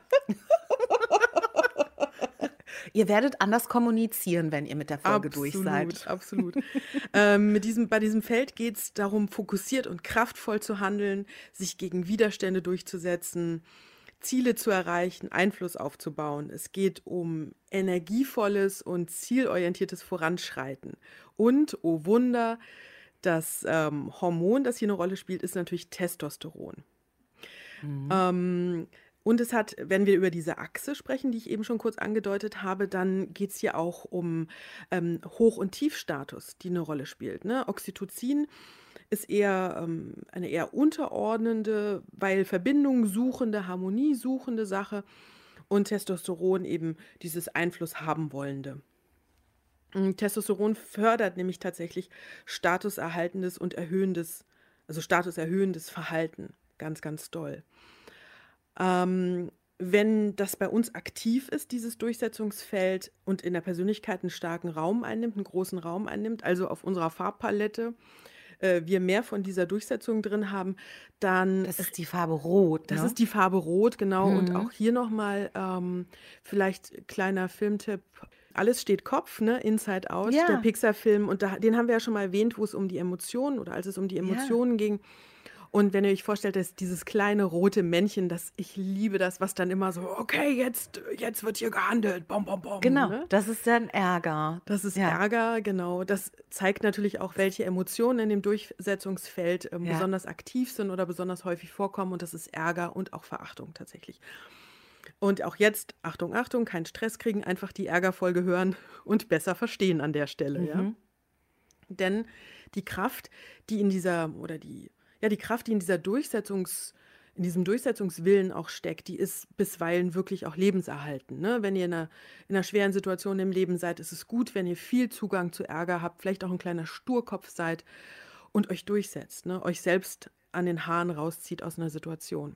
Ihr werdet anders kommunizieren, wenn ihr mit der Folge durch seid. Absolut, absolut. ähm, mit diesem, bei diesem Feld geht es darum, fokussiert und kraftvoll zu handeln, sich gegen Widerstände durchzusetzen, Ziele zu erreichen, Einfluss aufzubauen. Es geht um energievolles und zielorientiertes Voranschreiten. Und, oh Wunder, das ähm, Hormon, das hier eine Rolle spielt, ist natürlich Testosteron. Mhm. Ähm, und es hat, wenn wir über diese Achse sprechen, die ich eben schon kurz angedeutet habe, dann geht es hier auch um ähm, Hoch- und Tiefstatus, die eine Rolle spielt. Ne? Oxytocin ist eher ähm, eine eher unterordnende, weil Verbindung suchende, Harmonie suchende Sache und Testosteron eben dieses Einfluss haben wollende. Mm, Testosteron fördert nämlich tatsächlich statuserhaltendes und erhöhendes, also statuserhöhendes Verhalten. Ganz, ganz doll. Ähm, wenn das bei uns aktiv ist, dieses Durchsetzungsfeld und in der Persönlichkeit einen starken Raum einnimmt, einen großen Raum einnimmt, also auf unserer Farbpalette äh, wir mehr von dieser Durchsetzung drin haben, dann Das ist die Farbe Rot, das ne? ist die Farbe Rot, genau. Und Mhm. auch hier nochmal ähm, vielleicht kleiner Filmtipp. Alles steht Kopf, ne? Inside Out, der Ja, Pixar-Film. Und da, den haben wir ja schon mal erwähnt, wo es um die Emotionen oder als es um die ja. Emotionen ging. Und wenn ihr euch vorstellt, dass dieses kleine rote Männchen, das ich liebe das, was dann immer so, okay, jetzt, jetzt wird hier gehandelt, bom, bom, bom. Genau, Ne? das ist dann Ärger. Das ist Ja, Ärger, genau. Das zeigt natürlich auch, welche Emotionen in dem Durchsetzungsfeld ähm, ja. besonders aktiv sind oder besonders häufig vorkommen. Und das ist Ärger und auch Verachtung tatsächlich. Und auch jetzt, Achtung, Achtung, keinen Stress kriegen, einfach die Ärgerfolge hören und besser verstehen an der Stelle, ja. Mhm. Denn die Kraft, die in dieser, oder die, ja, die Kraft, die in dieser Durchsetzungs, in diesem Durchsetzungswillen auch steckt, die ist bisweilen wirklich auch lebenserhaltend. Ne? Wenn ihr in einer, in einer schweren Situation im Leben seid, ist es gut, wenn ihr viel Zugang zu Ärger habt, vielleicht auch ein kleiner Sturkopf seid und euch durchsetzt, ne? Euch selbst an den Haaren rauszieht aus einer Situation.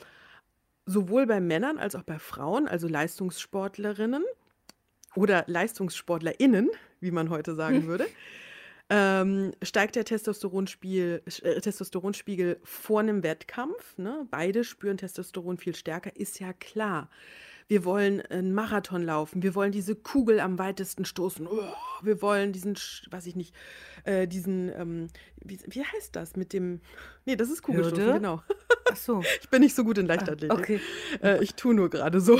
Sowohl bei Männern als auch bei Frauen, also Leistungssportlerinnen oder LeistungssportlerInnen, wie man heute sagen würde, ähm, steigt der Testosteronspiegel, äh, Testosteronspiegel vor einem Wettkampf. Ne? Beide spüren Testosteron viel stärker, ist ja klar. Wir wollen einen Marathon laufen, wir wollen diese Kugel am weitesten stoßen, oh, wir wollen diesen, Sch- weiß ich nicht, äh, diesen, ähm, wie, wie heißt das mit dem, nee, das ist Kugelstoßen, Hürde? genau. Ach so. Ich bin nicht so gut in Ah, Leichtathletik. okay. Äh, ich tue nur gerade so.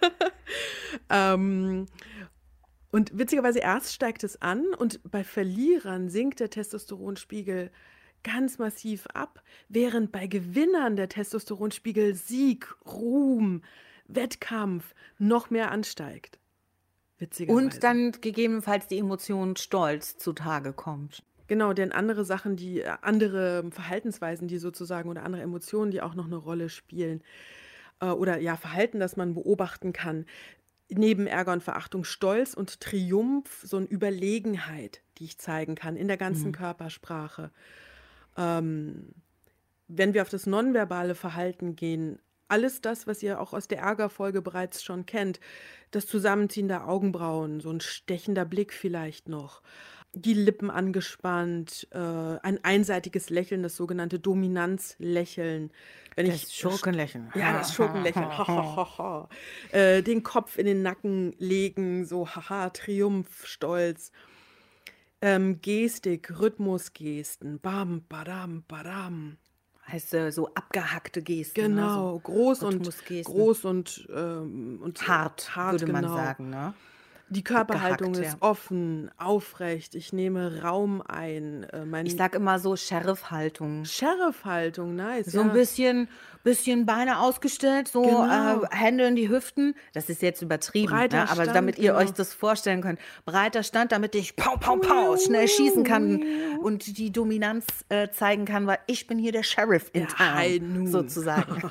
ähm, und witzigerweise erst steigt es an und bei Verlierern sinkt der Testosteronspiegel ganz massiv ab, während bei Gewinnern der Testosteronspiegel Sieg, Ruhm, Wettkampf noch mehr ansteigt. Witzigerweise. Und dann gegebenenfalls die Emotion Stolz zutage kommt. Genau, denn andere Sachen, die äh, andere Verhaltensweisen, die sozusagen oder andere Emotionen, die auch noch eine Rolle spielen, äh, oder ja, Verhalten, das man beobachten kann, neben Ärger und Verachtung Stolz und Triumph, so eine Überlegenheit, die ich zeigen kann in der ganzen Mhm. Körpersprache. Ähm, wenn wir auf das nonverbale Verhalten gehen, alles das, was ihr auch aus der Ärgerfolge bereits schon kennt, das Zusammenziehen der Augenbrauen, so ein stechender Blick vielleicht noch, die Lippen angespannt, äh, ein einseitiges Lächeln, das sogenannte Dominanzlächeln. Wenn ich Das Schurkenlächeln. ja, das Schurkenlächeln, ha, ha, ha, ha. Äh, den Kopf in den Nacken legen, so haha, Triumph, Stolz. Ähm, Gestik, Rhythmusgesten, bam, badam, badam. Heißt äh, so abgehackte Gesten, ne? So Genau, groß und Rhythmusgesten. groß und, ähm, und äh, Hart, hart, würde man genau. sagen, ne? Die Körperhaltung Gehackt, ist ja. offen, aufrecht. Ich nehme Raum ein. Äh, Ich mein sag immer so Sheriff-Haltung. Sheriff-Haltung, nice, So ein ja. bisschen, bisschen Beine ausgestellt, so Genau. äh, Hände in die Hüften. Das ist jetzt übertrieben, Breiter ne? Aber Stand, damit ihr euch genau. das vorstellen könnt. Breiter Stand, damit ich pau, pau, pau schnell schießen kann und die Dominanz äh, zeigen kann, weil ich bin hier der Sheriff in Der town, High Noon. sozusagen.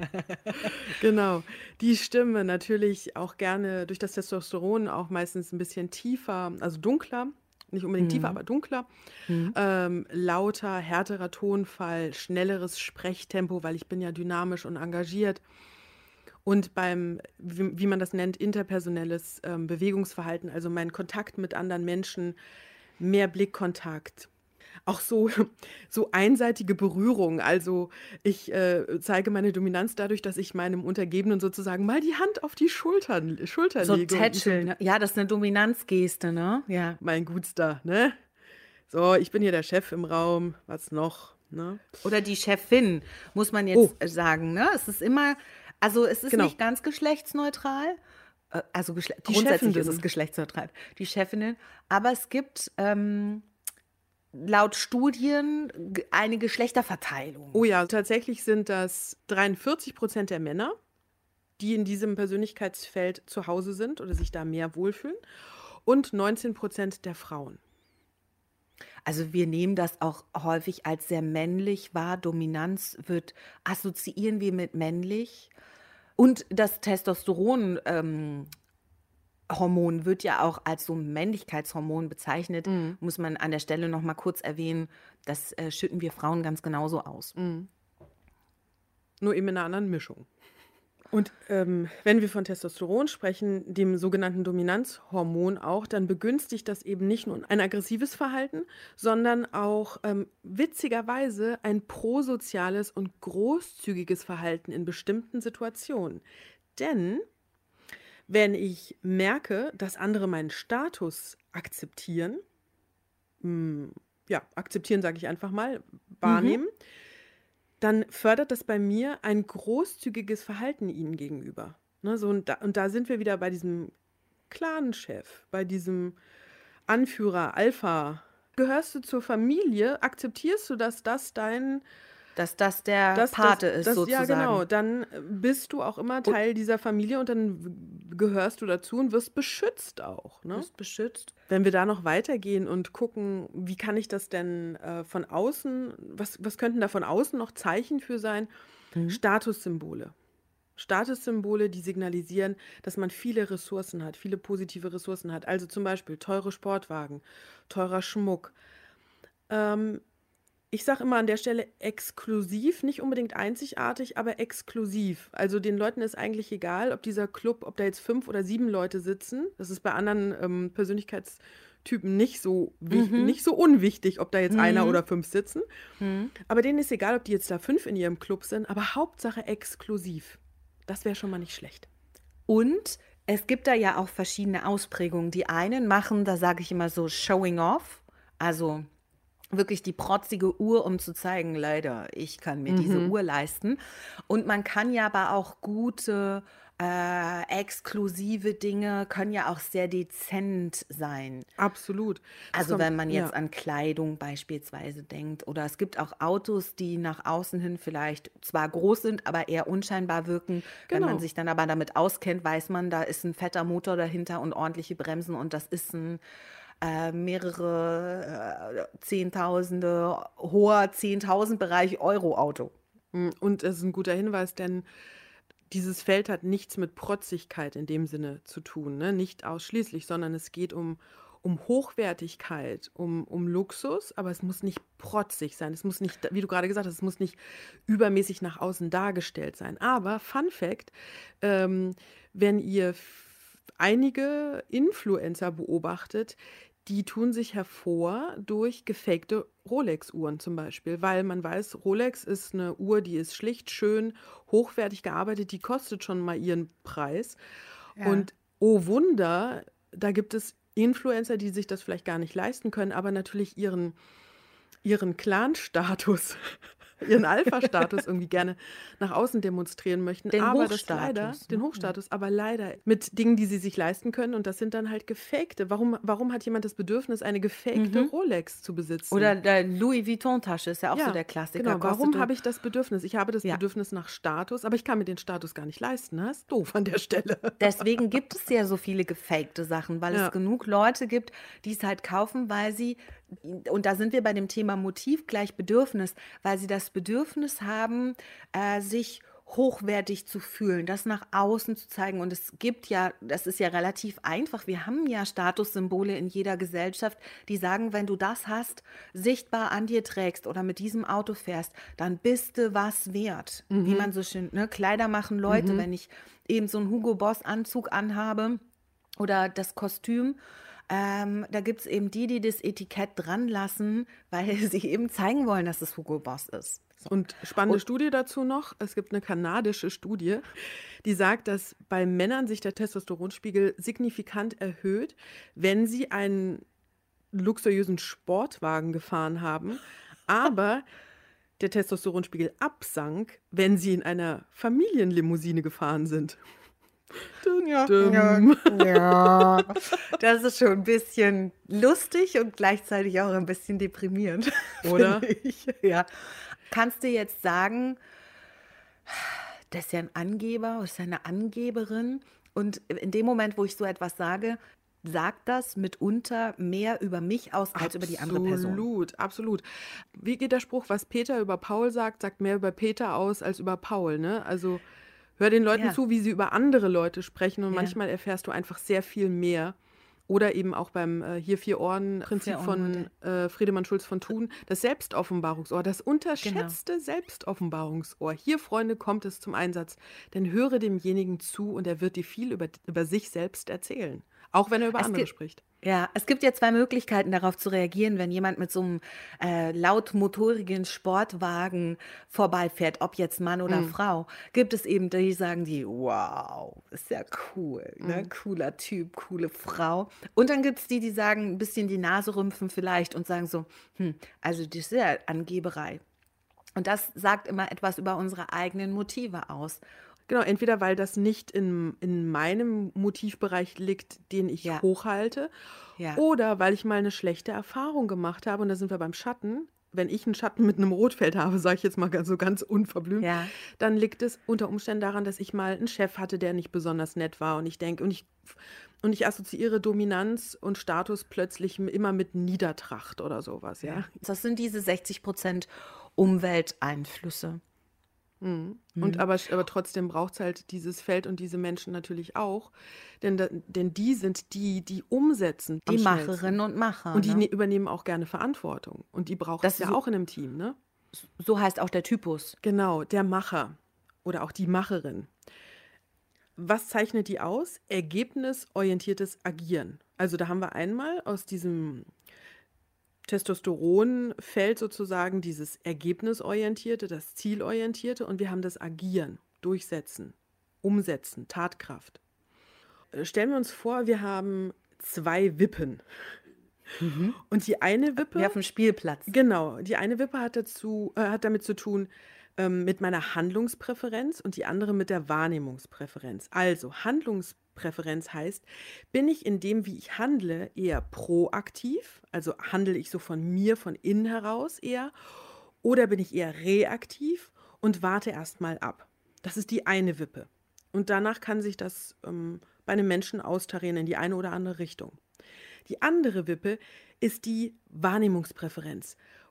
Genau. Die Stimme natürlich auch gerne durch das Testosteron auch meistens ein bisschen tiefer, also dunkler. Nicht unbedingt tiefer, aber dunkler. Ähm, lauter, härterer Tonfall, schnelleres Sprechtempo, weil ich bin ja dynamisch und engagiert. Und beim, wie, wie man das nennt, interpersonelles ähm, Bewegungsverhalten, also mein Kontakt mit anderen Menschen, mehr Blickkontakt. Auch so, so einseitige Berührung. Also ich äh, zeige meine Dominanz dadurch, dass ich meinem Untergebenen sozusagen mal die Hand auf die Schultern, Schulter So lege und mich so, tätscheln, ne? Ja, das ist eine Dominanzgeste, ne? Ja. mein Gutster, ne? So, ich bin hier der Chef im Raum, was noch, ne? Oder die Chefin, muss man Oh, jetzt äh, sagen, ne? Es ist immer, also es ist genau, nicht ganz geschlechtsneutral. Äh, Also geschle die grundsätzlich ist es Chefin. geschlechtsneutral, die Chefinnen. Aber es gibt ähm, laut Studien ge- eine Geschlechterverteilung. Oh ja, tatsächlich sind das dreiundvierzig Prozent der Männer, die in diesem Persönlichkeitsfeld zu Hause sind oder sich da mehr wohlfühlen, und neunzehn Prozent der Frauen. Also wir nehmen das auch häufig als sehr männlich wahr. Dominanz wird, assoziieren wir mit männlich. Und das Testosteron ähm, Hormon wird ja auch als so Männlichkeitshormon bezeichnet. Mhm. Muss man an der Stelle noch mal kurz erwähnen, das äh, schütten wir Frauen ganz genauso aus. Mhm. Nur eben in einer anderen Mischung. Und ähm, wenn wir von Testosteron sprechen, dem sogenannten Dominanzhormon auch, dann begünstigt das eben nicht nur ein aggressives Verhalten, sondern auch ähm, witzigerweise ein prosoziales und großzügiges Verhalten in bestimmten Situationen. Denn wenn ich merke, dass andere meinen Status akzeptieren, mh, ja, akzeptieren sage ich einfach mal, wahrnehmen, dann fördert das bei mir ein großzügiges Verhalten ihnen gegenüber. Ne, so, und, da, und da sind wir wieder bei diesem Clanchef, bei diesem Anführer, Alpha. Gehörst du zur Familie, akzeptierst du, dass das dein, Dass das der dass das, Pate ist, das, ja genau, sozusagen. dann bist du auch immer Und Teil dieser Familie und dann gehörst du dazu und wirst beschützt auch. Ne? bist beschützt. Wenn wir da noch weitergehen und gucken, wie kann ich das denn äh, von außen, was, was könnten da von außen noch Zeichen für sein? Mhm. Statussymbole. Statussymbole, die signalisieren, dass man viele Ressourcen hat, viele positive Ressourcen hat. Also zum Beispiel teure Sportwagen, teurer Schmuck. Ähm, ich sage immer an der Stelle exklusiv, nicht unbedingt einzigartig, aber exklusiv. Also den Leuten ist eigentlich egal, ob dieser Club, ob da jetzt fünf oder sieben Leute sitzen. Das ist bei anderen ähm, Persönlichkeitstypen nicht so, wich- Mhm. nicht so unwichtig, ob da jetzt einer Mhm. oder fünf sitzen. Mhm. Aber denen ist egal, ob die jetzt da fünf in ihrem Club sind, aber Hauptsache exklusiv. Das wäre schon mal nicht schlecht. Und es gibt da ja auch verschiedene Ausprägungen. Die einen machen, da sage ich immer so, showing off, also wirklich die protzige Uhr, um zu zeigen, leider, ich kann mir diese Mhm. Uhr leisten. Und man kann ja aber auch gute, äh, exklusive Dinge, können ja auch sehr dezent sein. Absolut. Das Also kommt, wenn man jetzt ja, an Kleidung beispielsweise denkt. Oder es gibt auch Autos, die nach außen hin vielleicht zwar groß sind, aber eher unscheinbar wirken. Wenn man genau. sich dann aber damit auskennt, weiß man, da ist ein fetter Motor dahinter und ordentliche Bremsen und das ist ein äh, mehrere äh, Zehntausende, hoher Zehntausend-Bereich Euro-Auto. Mm, Und es ist ein guter Hinweis, denn dieses Feld hat nichts mit Protzigkeit in dem Sinne zu tun, ne? Nicht ausschließlich, sondern es geht um, um Hochwertigkeit, um, um Luxus, aber es muss nicht protzig sein. Es muss nicht, wie du gerade gesagt hast, es muss nicht übermäßig nach außen dargestellt sein. Aber Fun Fact, ähm, wenn ihr f- einige Influencer beobachtet, die tun sich hervor durch gefakte Rolex-Uhren zum Beispiel, weil man weiß, Rolex ist eine Uhr, die ist schlicht, schön, hochwertig gearbeitet, die kostet schon mal ihren Preis. Ja. Und oh Wunder, da gibt es Influencer, die sich das vielleicht gar nicht leisten können, aber natürlich ihren, ihren Clan-Status, ihren Alpha-Status irgendwie gerne nach außen demonstrieren möchten, Den aber das leider, Hochstatus, den ne? Ja. Hochstatus, aber leider mit Dingen, die sie sich leisten können und das sind dann halt gefakte. Warum, warum hat jemand das Bedürfnis, eine gefakte Mhm. Rolex zu besitzen? Oder der Louis Vuitton-Tasche ist ja auch so Ja, der Klassiker. genau. Kostet Warum du, habe ich das Bedürfnis? Ich habe das ja. Bedürfnis nach Status, aber ich kann mir den Status gar nicht leisten. Ne? Ist doof an der Stelle. Deswegen gibt es ja so viele gefakte Sachen, weil es Ja. genug Leute gibt, die es halt kaufen, weil sie, und da sind wir bei dem Thema Motiv gleich Bedürfnis, weil sie das Bedürfnis haben, äh, sich hochwertig zu fühlen, das nach außen zu zeigen. Und es gibt ja, das ist ja relativ einfach, wir haben ja Statussymbole in jeder Gesellschaft, die sagen, wenn du das hast, sichtbar an dir trägst oder mit diesem Auto fährst, dann bist du was wert. Wie man so schön, ne, Kleider machen Leute, wenn ich eben so einen Hugo Boss Anzug anhabe oder das Kostüm. Ähm, da gibt es eben die, die das Etikett dran lassen, weil sie eben zeigen wollen, dass es Hugo Boss ist. So. Und spannende Und Studie dazu noch. Es gibt eine kanadische Studie, die sagt, dass bei Männern sich der Testosteronspiegel signifikant erhöht, wenn sie einen luxuriösen Sportwagen gefahren haben, aber der Testosteronspiegel absank, wenn sie in einer Familienlimousine gefahren sind. Dum, ja, ja, dum. ja. Das ist schon ein bisschen lustig und gleichzeitig auch ein bisschen deprimierend, Oder? finde ich. Ja. Kannst du jetzt sagen, das ist ja ein Angeber, das ist ja eine Angeberin. Und in dem Moment, wo ich so etwas sage, sagt das mitunter mehr über mich aus als über die andere Person. Absolut, absolut. Wie geht der Spruch, was Peter über Paul sagt, sagt mehr über Peter aus als über Paul, ne? Also hör den Leuten Ja, zu, wie sie über andere Leute sprechen und ja. manchmal erfährst du einfach sehr viel mehr. Oder eben auch beim äh, hier Vier-Ohren-Prinzip von Vier-Ohren-Modell. äh, Friedemann Schulz von Thun, das Selbstoffenbarungsohr, das Genau. unterschätzte Selbstoffenbarungsohr. Hier, Freunde, kommt es zum Einsatz. Denn höre demjenigen zu und er wird dir viel über, über sich selbst erzählen. Auch wenn er über Es andere gibt, spricht. ja, es gibt ja zwei Möglichkeiten, darauf zu reagieren, wenn jemand mit so einem äh, lautmotorigen Sportwagen vorbeifährt, ob jetzt Mann oder Mm, Frau. Gibt es eben die, die sagen die, wow, ist ja cool, ne? mm. Cooler Typ, coole Frau. Und dann gibt es die, die sagen, ein bisschen die Nase rümpfen vielleicht und sagen so, hm, also das ist ja Angeberei. Und das sagt immer etwas über unsere eigenen Motive aus. Genau, entweder weil das nicht in, in meinem Motivbereich liegt, den ich Ja, hochhalte, ja, oder weil ich mal eine schlechte Erfahrung gemacht habe. Und da sind wir beim Schatten. Wenn ich einen Schatten mit einem Rotfeld habe, sage ich jetzt mal ganz, so ganz unverblümt, ja. dann liegt es unter Umständen daran, dass ich mal einen Chef hatte, der nicht besonders nett war. Und ich denke, und ich, und ich assoziiere Dominanz und Status plötzlich immer mit Niedertracht oder sowas, ja. Ja. Das sind diese sechzig Prozent Umwelteinflüsse. Mhm. Und Mhm. aber, aber trotzdem braucht es halt dieses Feld und diese Menschen natürlich auch, denn, da, denn die sind die, die umsetzen am Die schnellsten. Macherinnen und Macher, Und die ne ne? übernehmen auch gerne Verantwortung. Und die braucht es Das ja so, auch in einem Team, ne? so heißt auch der Typus. Genau, der Macher oder auch die Macherin. Was zeichnet die aus? Ergebnisorientiertes Agieren. Also da haben wir einmal aus diesem Testosteronfeld sozusagen dieses Ergebnisorientierte, das Zielorientierte und wir haben das Agieren, Durchsetzen, Umsetzen, Tatkraft. Äh, Stellen wir uns vor, wir haben zwei Wippen Mhm. und die eine Wie Wippe, auf dem Spielplatz. genau, die eine Wippe hat, dazu, äh, hat damit zu tun ähm, mit meiner Handlungspräferenz und die andere mit der Wahrnehmungspräferenz. Also Handlungspräferenz heißt, bin ich in dem, wie ich handle, eher proaktiv, also handle ich so von mir, von innen heraus eher, oder bin ich eher reaktiv und warte erstmal ab. Das ist die eine Wippe. Und danach kann sich das ähm, bei einem Menschen austarieren in die eine oder andere Richtung. Die andere Wippe ist die Wahrnehmungspräferenz,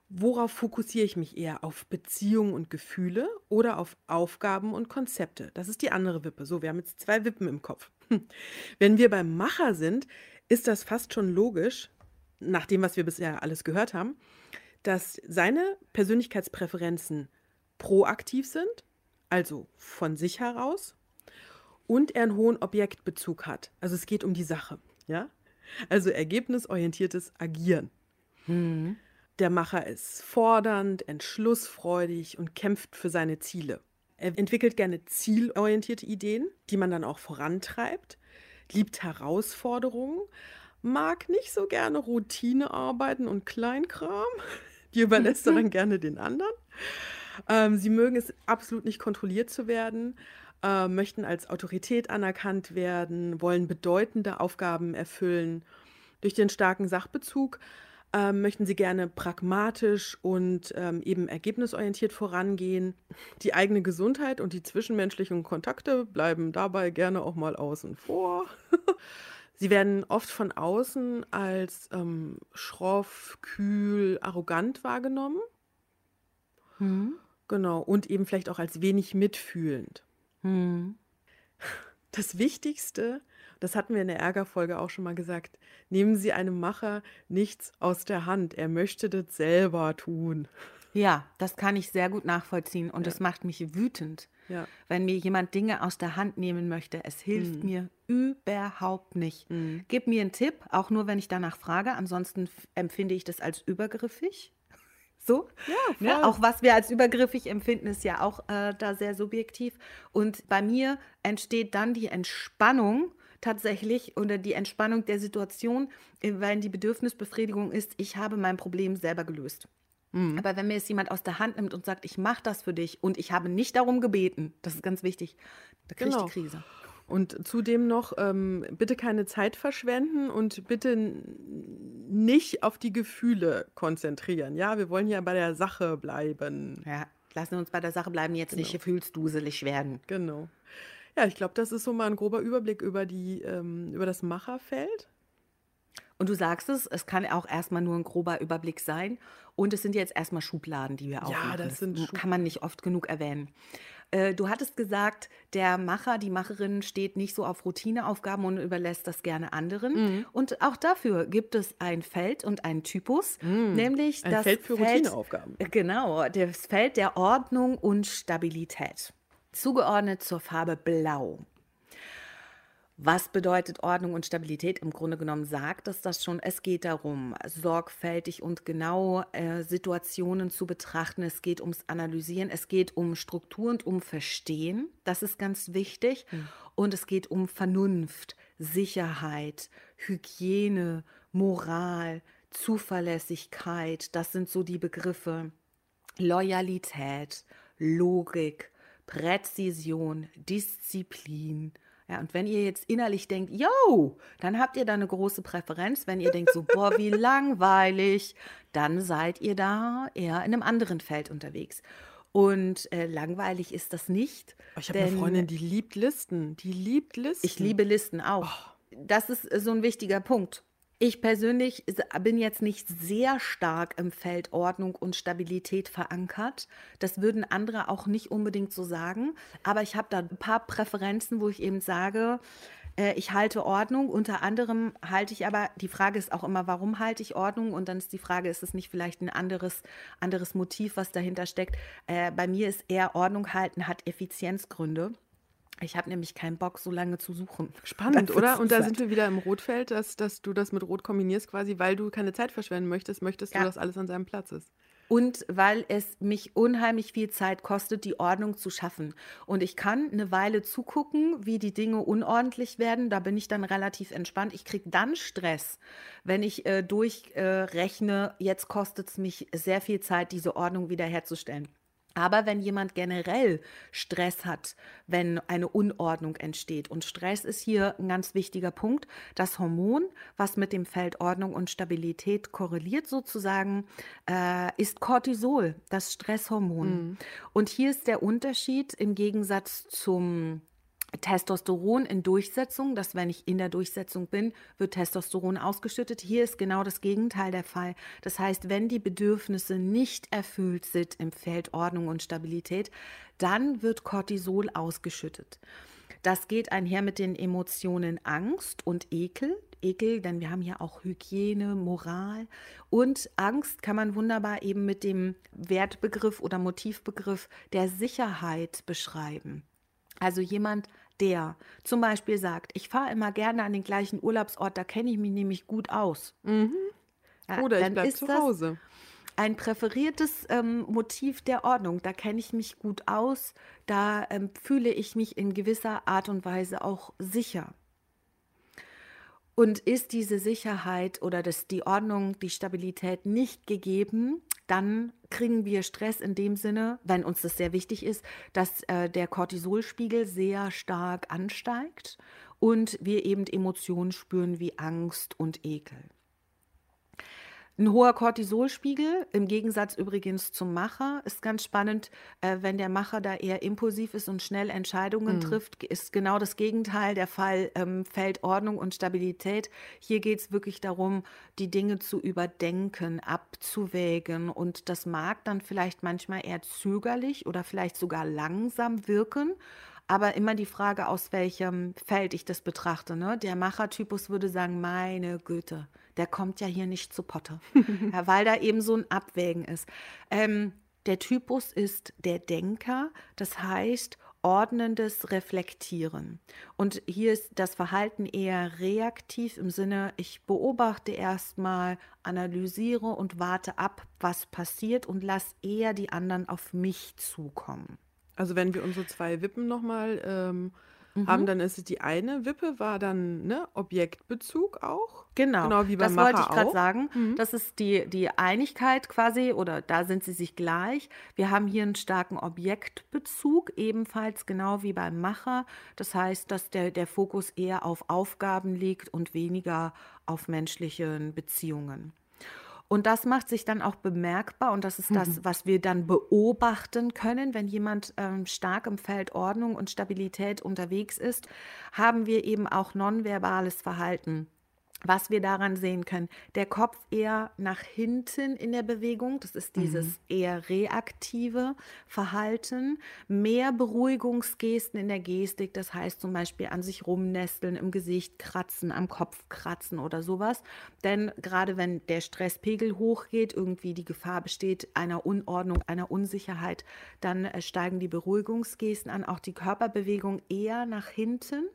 Worauf fokussiere ich mich eher? Auf Beziehungen und Gefühle oder auf Aufgaben und Konzepte? Das ist die andere Wippe. So, wir haben jetzt zwei Wippen im Kopf. Wenn wir beim Macher sind, ist das fast schon logisch, nach dem, was wir bisher alles gehört haben, dass seine Persönlichkeitspräferenzen proaktiv sind, also von sich heraus, und er einen hohen Objektbezug hat. Also es geht um die Sache, ja? Also ergebnisorientiertes Agieren. Mhm. Der Macher ist fordernd, entschlussfreudig und kämpft für seine Ziele. Er entwickelt gerne zielorientierte Ideen, die man dann auch vorantreibt, liebt Herausforderungen, mag nicht so gerne Routinearbeiten und Kleinkram. Die überlässt er dann gerne den anderen. Ähm, sie mögen es absolut nicht kontrolliert zu werden, äh, möchten als Autorität anerkannt werden, wollen bedeutende Aufgaben erfüllen. Durch den starken Sachbezug ähm, möchten sie gerne pragmatisch und ähm, eben ergebnisorientiert vorangehen. Die eigene Gesundheit und die zwischenmenschlichen Kontakte bleiben dabei gerne auch mal außen vor. Sie werden oft von außen als ähm, schroff, kühl, arrogant wahrgenommen. Mhm. Genau, und eben vielleicht auch als wenig mitfühlend. Mhm. Das Wichtigste, das hatten wir in der Ärgerfolge auch schon mal gesagt, nehmen Sie einem Macher nichts aus der Hand. Er möchte das selber tun. Ja, das kann ich sehr gut nachvollziehen und Ja, es macht mich wütend, ja. wenn mir jemand Dinge aus der Hand nehmen möchte. Es hilft Hm. mir überhaupt nicht. Hm. Gib mir einen Tipp, auch nur wenn ich danach frage. Ansonsten f- empfinde ich das als übergriffig. So, Ja, ne? voll. Auch was wir als übergriffig empfinden, ist ja auch äh, da sehr subjektiv. Und bei mir entsteht dann die Entspannung tatsächlich oder die Entspannung der Situation, äh, weil die Bedürfnisbefriedigung ist, ich habe mein Problem selber gelöst. Hm. Aber wenn mir jetzt jemand aus der Hand nimmt und sagt, ich mache das für dich und ich habe nicht darum gebeten, das ist ganz wichtig, da kriege ich die Genau. Krise. Und zudem noch, ähm, bitte keine Zeit verschwenden und bitte n- nicht auf die Gefühle konzentrieren. Ja, wir wollen ja bei der Sache bleiben. Ja, lassen wir uns bei der Sache bleiben, jetzt nicht Genau, gefühlsduselig werden. genau. Ja, ich glaube, das ist so mal ein grober Überblick über die, ähm, über das Macherfeld. Und du sagst es, es kann auch erstmal nur ein grober Überblick sein. Und es sind jetzt erstmal Schubladen, die wir Ja, aufmachen. das Das sind m- kann man Schubladen. nicht oft genug erwähnen. Äh, du hattest gesagt, der Macher, die Macherin steht nicht so auf Routineaufgaben und überlässt das gerne anderen. Mhm. Und auch dafür gibt es ein Feld und einen Typus, Mhm. nämlich Ein das Feld für Feld, Routineaufgaben. äh, genau, das Feld der Ordnung und Stabilität. Zugeordnet zur Farbe Blau. Was bedeutet Ordnung und Stabilität? Im Grunde genommen sagt es das schon. Es geht darum, sorgfältig und genau äh, Situationen zu betrachten. Es geht ums Analysieren, es geht um Struktur und um Verstehen. Das ist ganz wichtig. Mhm. Und es geht um Vernunft, Sicherheit, Hygiene, Moral, Zuverlässigkeit. Das sind so die Begriffe. Loyalität, Logik, Präzision, Disziplin. Ja, und wenn ihr jetzt innerlich denkt, yo, dann habt ihr da eine große Präferenz. Wenn ihr denkt so, boah, wie langweilig, dann seid ihr da eher in einem anderen Feld unterwegs. Und äh, langweilig ist das nicht, Oh, ich habe eine denn Freundin, die liebt Listen. Die liebt ich Listen. liebe Listen auch. Das ist äh, so ein wichtiger Punkt. Ich persönlich s- bin jetzt nicht sehr stark im Feld Ordnung und Stabilität verankert. Das würden andere auch nicht unbedingt so sagen. Aber ich habe da ein paar Präferenzen, wo ich eben sage, äh, ich halte Ordnung. Unter anderem halte ich aber, die Frage ist auch immer, warum halte ich Ordnung? Und dann ist die Frage, ist es nicht vielleicht ein anderes, anderes Motiv, was dahinter steckt? Äh, bei mir ist eher Ordnung halten, hat Effizienzgründe. Ich habe nämlich keinen Bock, so lange zu suchen. Spannend, Das oder? ist Und es da sind halt. wir wieder im Rotfeld, dass, dass du das mit Rot kombinierst, quasi, weil du keine Zeit verschwenden möchtest, möchtest du, Ja. dass alles an seinem Platz ist. Und weil es mich unheimlich viel Zeit kostet, die Ordnung zu schaffen. Und ich kann eine Weile zugucken, wie die Dinge unordentlich werden. Da bin ich dann relativ entspannt. Ich kriege dann Stress, wenn ich äh, durchrechne, jetzt kostet es mich sehr viel Zeit, diese Ordnung wiederherzustellen. Aber wenn jemand generell Stress hat, wenn eine Unordnung entsteht, und Stress ist hier ein ganz wichtiger Punkt, das Hormon, was mit dem Feld Ordnung und Stabilität korreliert sozusagen, äh, ist Cortisol, das Stresshormon. Mhm. Und hier ist der Unterschied im Gegensatz zum Testosteron in Durchsetzung, dass wenn ich in der Durchsetzung bin, wird Testosteron ausgeschüttet. Hier ist genau das Gegenteil der Fall. Das heißt, wenn die Bedürfnisse nicht erfüllt sind im Feld Ordnung und Stabilität, dann wird Cortisol ausgeschüttet. Das geht einher mit den Emotionen Angst und Ekel. Ekel, denn wir haben hier auch Hygiene, Moral. Und Angst kann man wunderbar eben mit dem Wertbegriff oder Motivbegriff der Sicherheit beschreiben. Also jemand, der zum Beispiel sagt, ich fahre immer gerne an den gleichen Urlaubsort, da kenne ich mich nämlich gut aus. Mhm. Ja, Oder ich dann bleibe ist zu das Hause. ein präferiertes ähm, Motiv der Ordnung. Da kenne ich mich gut aus, da ähm, fühle ich mich in gewisser Art und Weise auch sicher. Und ist diese Sicherheit oder das, die Ordnung, die Stabilität nicht gegeben, dann kriegen wir Stress in dem Sinne, wenn uns das sehr wichtig ist, dass äh, der Cortisolspiegel sehr stark ansteigt und wir eben Emotionen spüren wie Angst und Ekel. Ein hoher Cortisolspiegel, im Gegensatz übrigens zum Macher, ist ganz spannend. Äh, wenn der Macher da eher impulsiv ist und schnell Entscheidungen Mhm. trifft, ist genau das Gegenteil der Fall, ähm, Feld Ordnung und Stabilität. Hier geht es wirklich darum, die Dinge zu überdenken, abzuwägen. Und das mag dann vielleicht manchmal eher zögerlich oder vielleicht sogar langsam wirken. Aber immer die Frage, aus welchem Feld ich das betrachte. Ne? Der Machertypus würde sagen, meine Güte, der kommt ja hier nicht zu Potte. Ja, weil da eben so ein Abwägen ist. Ähm, der Typus ist der Denker, das heißt ordnendes Reflektieren. Und hier ist das Verhalten eher reaktiv im Sinne, ich beobachte erstmal, analysiere und warte ab, was passiert und lasse eher die anderen auf mich zukommen. Also wenn wir unsere zwei Wippen nochmal ähm, haben, Mhm. dann ist es die eine Wippe, war dann ne, Objektbezug auch. Genau, Genau wie beim das wollte ich Macher gerade auch. sagen. Mhm. Das ist die, die Einigkeit quasi, oder da sind sie sich gleich. Wir haben hier einen starken Objektbezug, ebenfalls genau wie beim Macher. Das heißt, dass der, der Fokus eher auf Aufgaben liegt und weniger auf menschlichen Beziehungen. Und das macht sich dann auch bemerkbar und das ist das, was wir dann beobachten können, wenn jemand ähm, stark im Feld Ordnung und Stabilität unterwegs ist, haben wir eben auch nonverbales Verhalten. Was wir daran sehen können, der Kopf eher nach hinten in der Bewegung, das ist Mhm. dieses eher reaktive Verhalten, mehr Beruhigungsgesten in der Gestik, das heißt zum Beispiel an sich rumnesteln, im Gesicht kratzen, am Kopf kratzen oder sowas. Denn gerade wenn der Stresspegel hochgeht, irgendwie die Gefahr besteht einer Unordnung, einer Unsicherheit, dann äh, steigen die Beruhigungsgesten an, auch die Körperbewegung eher nach hinten.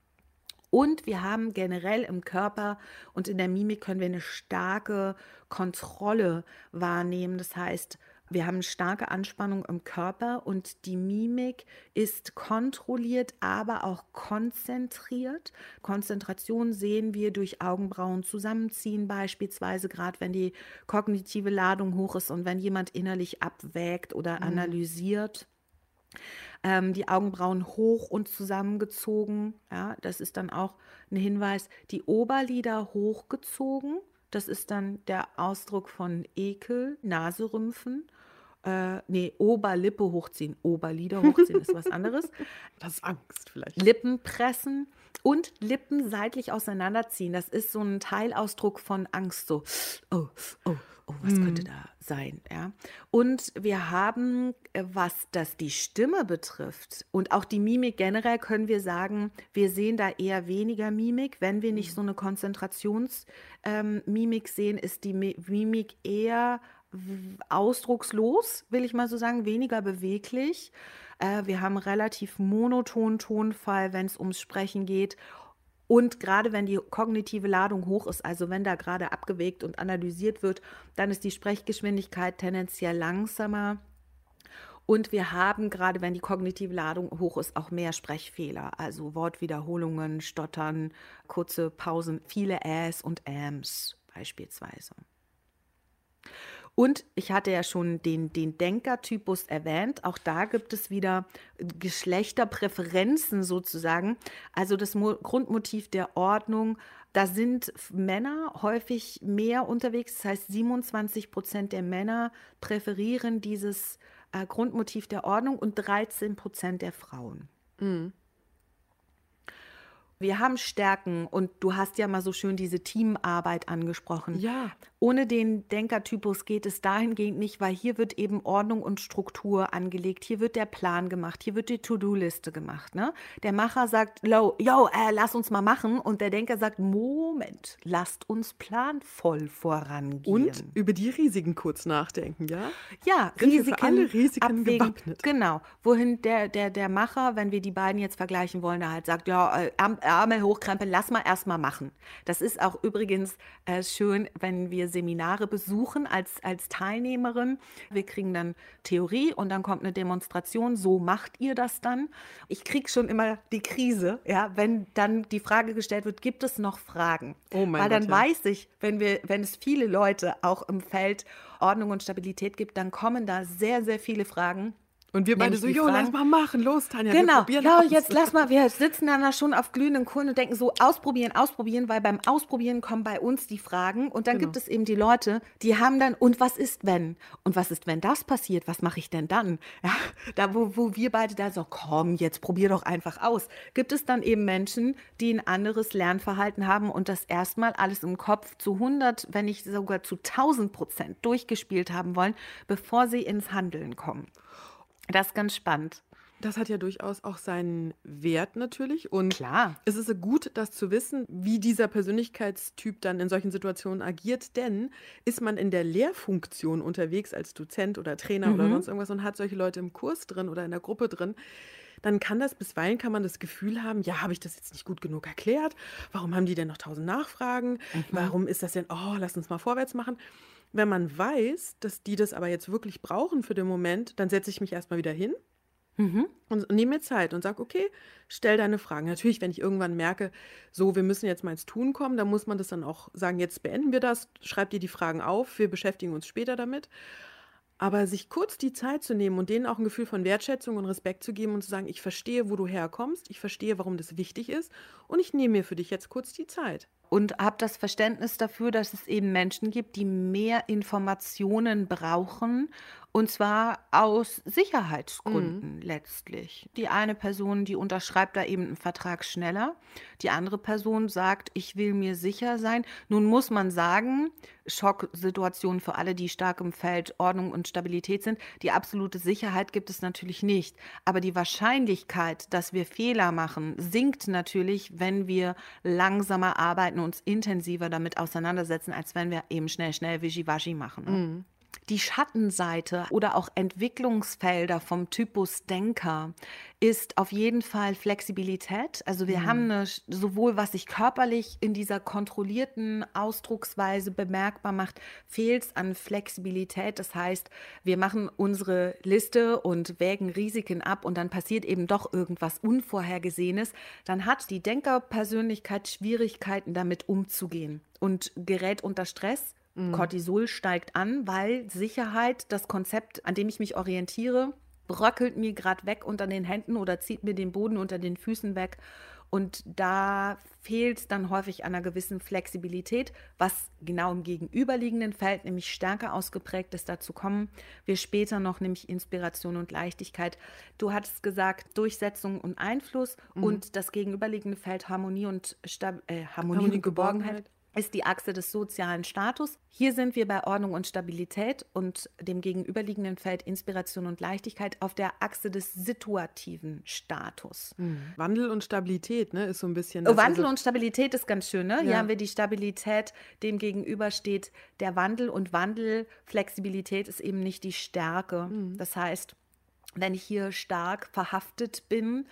Und wir haben generell im Körper und in der Mimik können wir eine starke Kontrolle wahrnehmen. Das heißt, wir haben eine starke Anspannung im Körper und die Mimik ist kontrolliert, aber auch konzentriert. Konzentration sehen wir durch Augenbrauen zusammenziehen, beispielsweise gerade wenn die kognitive Ladung hoch ist und wenn jemand innerlich abwägt oder Mhm. analysiert. Ähm, die Augenbrauen hoch und zusammengezogen. Ja, das ist dann auch ein Hinweis. Die Oberlider hochgezogen. Das ist dann der Ausdruck von Ekel, Naserümpfen. Äh, nee, Oberlippe hochziehen. Oberlider hochziehen ist was anderes. Das ist Angst vielleicht. Lippen pressen und Lippen seitlich auseinanderziehen. Das ist so ein Teilausdruck von Angst. So, oh, oh, oh, was könnte Mhm. da sein? Ja? Und wir haben, äh, was das die Stimme betrifft und auch die Mimik generell, können wir sagen, wir sehen da eher weniger Mimik. Wenn wir nicht so eine Konzentrationsmimik ähm, Mimik sehen, ist die Mi- Mimik eher w- ausdruckslos, will ich mal so sagen, weniger beweglich. Äh, wir haben relativ monotonen Tonfall, wenn es ums Sprechen geht. Und gerade wenn die kognitive Ladung hoch ist, also wenn da gerade abgewägt und analysiert wird, dann ist die Sprechgeschwindigkeit tendenziell langsamer. Und wir haben, gerade wenn die kognitive Ladung hoch ist, auch mehr Sprechfehler, also Wortwiederholungen, Stottern, kurze Pausen, viele Äs und Äms beispielsweise. Und ich hatte ja schon den, den Denkertypus erwähnt. Auch da gibt es wieder Geschlechterpräferenzen sozusagen. Also das Mo Grundmotiv der Ordnung. Da sind Männer häufig mehr unterwegs. Das heißt, siebenundzwanzig Prozent der Männer präferieren dieses äh, Grundmotiv der Ordnung und dreizehn Prozent der Frauen. Mhm. Wir haben Stärken und du hast ja mal so schön diese Teamarbeit angesprochen. Ja. Ohne den Denkertypus geht es dahingehend nicht, weil hier wird eben Ordnung und Struktur angelegt. Hier wird der Plan gemacht, hier wird die To-Do-Liste gemacht. Ne? Der Macher sagt, yo, yo äh, lass uns mal machen. Und der Denker sagt, Moment, lasst uns planvoll vorangehen. Und über die Risiken kurz nachdenken, ja? Ja, Sind wir Risiken für alle Risiken abwägen. gewappnet? Genau. Wohin der, der, der Macher, wenn wir die beiden jetzt vergleichen wollen, der halt sagt, ja, äh, Arm- Ärmel hochkrempeln, lass mal erstmal machen. Das ist auch übrigens äh, schön, wenn wir Seminare besuchen als, als Teilnehmerin. Wir kriegen dann Theorie und dann kommt eine Demonstration. So macht ihr das dann. Ich kriege schon immer die Krise, ja, wenn dann die Frage gestellt wird, gibt es noch Fragen? Oh mein Weil dann Gott, ja. weiß ich, wenn wir, wenn es viele Leute auch im Feld Ordnung und Stabilität gibt, dann kommen da sehr, sehr viele Fragen. Und wir beide Nämlich so, die jo, lass Fragen- mal machen, los, Tanja, wir Genau, probieren ja, aus. jetzt lass mal, wir sitzen dann da schon auf glühenden Kohlen und denken so, ausprobieren, ausprobieren, weil beim Ausprobieren kommen bei uns die Fragen und dann Genau. gibt es eben die Leute, die haben dann, und was ist wenn? Und was ist, wenn das passiert? Was mache ich denn dann? Ja, da, wo, wo wir beide da so, komm, jetzt probier doch einfach aus. Gibt es dann eben Menschen, die ein anderes Lernverhalten haben und das erstmal alles im Kopf zu hundert, wenn nicht sogar zu tausend Prozent durchgespielt haben wollen, bevor sie ins Handeln kommen. Das ist ganz spannend. Das hat ja durchaus auch seinen Wert natürlich. Und Klar. es ist gut, das zu wissen, wie dieser Persönlichkeitstyp dann in solchen Situationen agiert. Denn ist man in der Lehrfunktion unterwegs als Dozent oder Trainer oder sonst irgendwas und hat solche Leute im Kurs drin oder in der Gruppe drin, dann kann das, bisweilen kann man das Gefühl haben, ja, habe ich das jetzt nicht gut genug erklärt? Warum haben die denn noch tausend Nachfragen? Warum ist das denn, oh, lass uns mal vorwärts machen. Wenn man weiß, dass die das aber jetzt wirklich brauchen für den Moment, dann setze ich mich erstmal wieder hin und nehme mir Zeit und sage, okay, stell deine Fragen. Natürlich, wenn ich irgendwann merke, so, wir müssen jetzt mal ins Tun kommen, dann muss man das dann auch sagen, jetzt beenden wir das, schreib dir die Fragen auf, wir beschäftigen uns später damit. Aber sich kurz die Zeit zu nehmen und denen auch ein Gefühl von Wertschätzung und Respekt zu geben und zu sagen, ich verstehe, wo du herkommst, ich verstehe, warum das wichtig ist und ich nehme mir für dich jetzt kurz die Zeit. Und habe das Verständnis dafür, dass es eben Menschen gibt, die mehr Informationen brauchen, und zwar aus Sicherheitsgründen letztlich. Die eine Person, die unterschreibt da eben einen Vertrag schneller. Die andere Person sagt, ich will mir sicher sein. Nun muss man sagen, Schocksituation für alle, die stark im Feld Ordnung und Stabilität sind, die absolute Sicherheit gibt es natürlich nicht. Aber die Wahrscheinlichkeit, dass wir Fehler machen, sinkt natürlich, wenn wir langsamer arbeiten, uns intensiver damit auseinandersetzen, als wenn wir eben schnell, schnell Wischiwaschi machen. Ne? Die Schattenseite oder auch Entwicklungsfelder vom Typus Denker ist auf jeden Fall Flexibilität. Also wir haben eine, sowohl was sich körperlich in dieser kontrollierten Ausdrucksweise bemerkbar macht, fehlt es an Flexibilität. Das heißt, wir machen unsere Liste und wägen Risiken ab und dann passiert eben doch irgendwas Unvorhergesehenes. Dann hat die Denkerpersönlichkeit Schwierigkeiten damit umzugehen und gerät unter Stress. Cortisol steigt an, weil Sicherheit, das Konzept, an dem ich mich orientiere, bröckelt mir gerade weg unter den Händen oder zieht mir den Boden unter den Füßen weg. Und da fehlt es dann häufig an einer gewissen Flexibilität, was genau im gegenüberliegenden Feld nämlich stärker ausgeprägt ist. Dazu kommen wir später noch, nämlich Inspiration und Leichtigkeit. Du hattest gesagt, Durchsetzung und Einfluss und das gegenüberliegende Feld Harmonie und, Stab äh, Harmonie Harmonie, und Geborgenheit. Geborgenheit. Ist die Achse des sozialen Status. Hier sind wir bei Ordnung und Stabilität und dem gegenüberliegenden Feld Inspiration und Leichtigkeit auf der Achse des situativen Status. Wandel und Stabilität, ne, ist so ein bisschen. Oh, das, Wandel also, und Stabilität ist ganz schön, ne? Hier Ja. haben wir die Stabilität, dem gegenüber steht der Wandel und Wandel, Flexibilität ist eben nicht die Stärke. Das heißt, wenn ich hier stark verhaftet bin,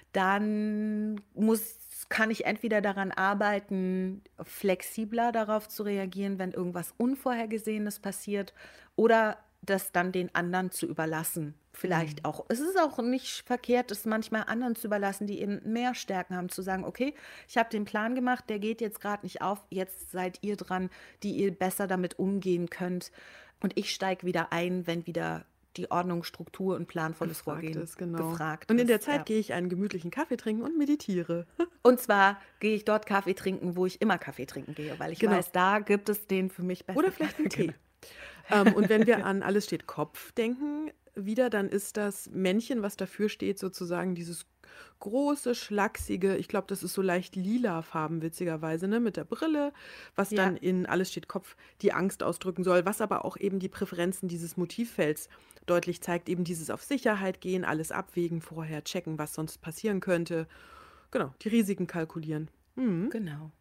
dann muss, kann ich entweder daran arbeiten, flexibler darauf zu reagieren, wenn irgendwas Unvorhergesehenes passiert, oder das dann den anderen zu überlassen. Vielleicht auch. Es ist auch nicht verkehrt, es manchmal anderen zu überlassen, die eben mehr Stärken haben, zu sagen, okay, ich habe den Plan gemacht, der geht jetzt gerade nicht auf, jetzt seid ihr dran, die ihr besser damit umgehen könnt. Und ich steige wieder ein, wenn wieder die Ordnung, Struktur und planvolles gefragt Vorgehen ist, genau. gefragt Und in der ist, Zeit ja. gehe ich einen gemütlichen Kaffee trinken und meditiere. Und zwar gehe ich dort Kaffee trinken, wo ich immer Kaffee trinken gehe, weil ich Genau. weiß, da gibt es den für mich besten. Oder vielleicht einen Tee. Genau. ähm, und wenn wir an Alles steht Kopf denken, wieder, dann ist das Männchen, was dafür steht, sozusagen dieses große, schlachsige, ich glaube, das ist so leicht lilafarben, witzigerweise, ne, mit der Brille, was Ja. dann in Alles steht Kopf die Angst ausdrücken soll, was aber auch eben die Präferenzen dieses Motivfelds deutlich zeigt, eben dieses auf Sicherheit gehen, alles abwägen, vorher checken, was sonst passieren könnte. Genau, die Risiken kalkulieren. Mhm. Genau.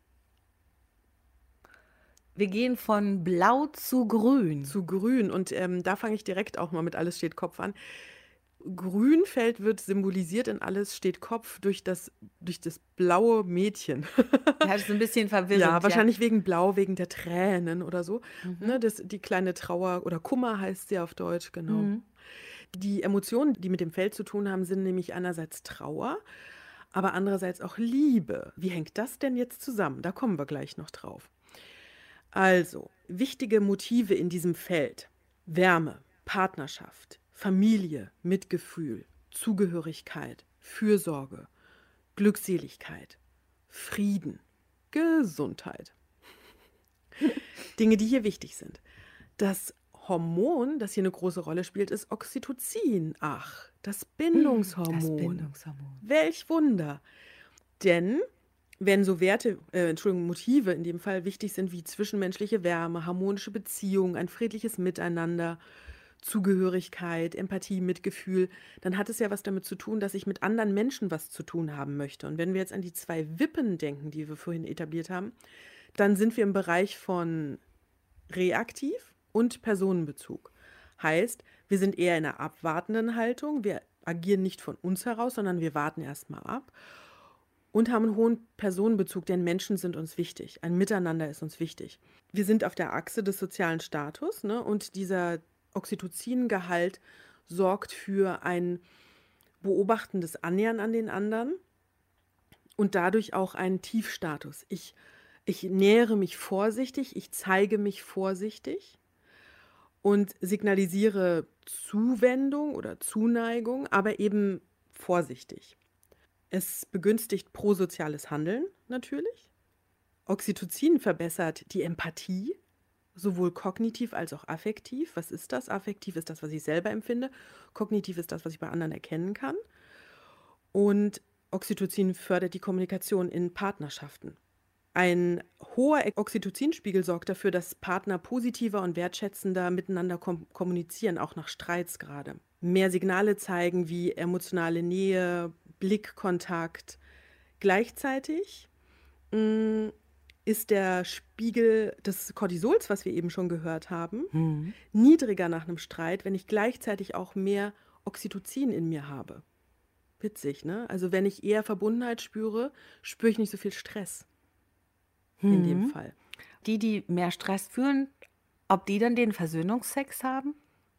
Wir gehen von blau zu grün. Zu grün. Und ähm, da fange ich direkt auch mal mit Alles steht Kopf an. Grünfeld wird symbolisiert in Alles steht Kopf durch das, durch das blaue Mädchen. Ja, das ist ein bisschen verwirrend. Ja, wahrscheinlich wegen Blau, wegen der Tränen oder so. Mhm. Ne, das, die kleine Trauer oder Kummer heißt sie auf Deutsch, genau. Mhm. Die Emotionen, die mit dem Feld zu tun haben, sind nämlich einerseits Trauer, aber andererseits auch Liebe. Wie hängt das denn jetzt zusammen? Da kommen wir gleich noch drauf. Also, wichtige Motive in diesem Feld: Wärme, Partnerschaft, Familie, Mitgefühl, Zugehörigkeit, Fürsorge, Glückseligkeit, Frieden, Gesundheit. Dinge, die hier wichtig sind. Das Hormon, das hier eine große Rolle spielt, ist Oxytocin. Ach, das Bindungshormon. Das Bindungshormon. Welch Wunder. Denn wenn so Werte, äh, Entschuldigung, Motive in dem Fall wichtig sind, wie zwischenmenschliche Wärme, harmonische Beziehungen, ein friedliches Miteinander, Zugehörigkeit, Empathie, Mitgefühl, dann hat es ja was damit zu tun, dass ich mit anderen Menschen was zu tun haben möchte. Und wenn wir jetzt an die zwei Wippen denken, die wir vorhin etabliert haben, dann sind wir im Bereich von reaktiv und Personenbezug. Heißt, wir sind eher in einer abwartenden Haltung, wir agieren nicht von uns heraus, sondern wir warten erstmal ab und haben einen hohen Personenbezug, denn Menschen sind uns wichtig. Ein Miteinander ist uns wichtig. Wir sind auf der Achse des sozialen Status, ne? Und dieser Oxytocin-Gehalt sorgt für ein beobachtendes Annähern an den anderen und dadurch auch einen Tiefstatus. Ich, ich nähere mich vorsichtig, ich zeige mich vorsichtig und signalisiere Zuwendung oder Zuneigung, aber eben vorsichtig. Es begünstigt prosoziales Handeln natürlich. Oxytocin verbessert die Empathie, sowohl kognitiv als auch affektiv. Was ist das? Affektiv ist das, was ich selber empfinde. Kognitiv ist das, was ich bei anderen erkennen kann. Und Oxytocin fördert die Kommunikation in Partnerschaften. Ein hoher Oxytocinspiegel sorgt dafür, dass Partner positiver und wertschätzender miteinander kom- kommunizieren, auch nach Streits gerade. Mehr Signale zeigen wie emotionale Nähe, Blickkontakt. Gleichzeitig mh, ist der Spiegel des Cortisols, was wir eben schon gehört haben, Mhm. niedriger nach einem Streit, wenn ich gleichzeitig auch mehr Oxytocin in mir habe. Witzig, ne? Also wenn ich eher Verbundenheit spüre, spüre ich nicht so viel Stress in dem Mhm. Fall. Die, die mehr Stress fühlen, ob die dann den Versöhnungsex haben?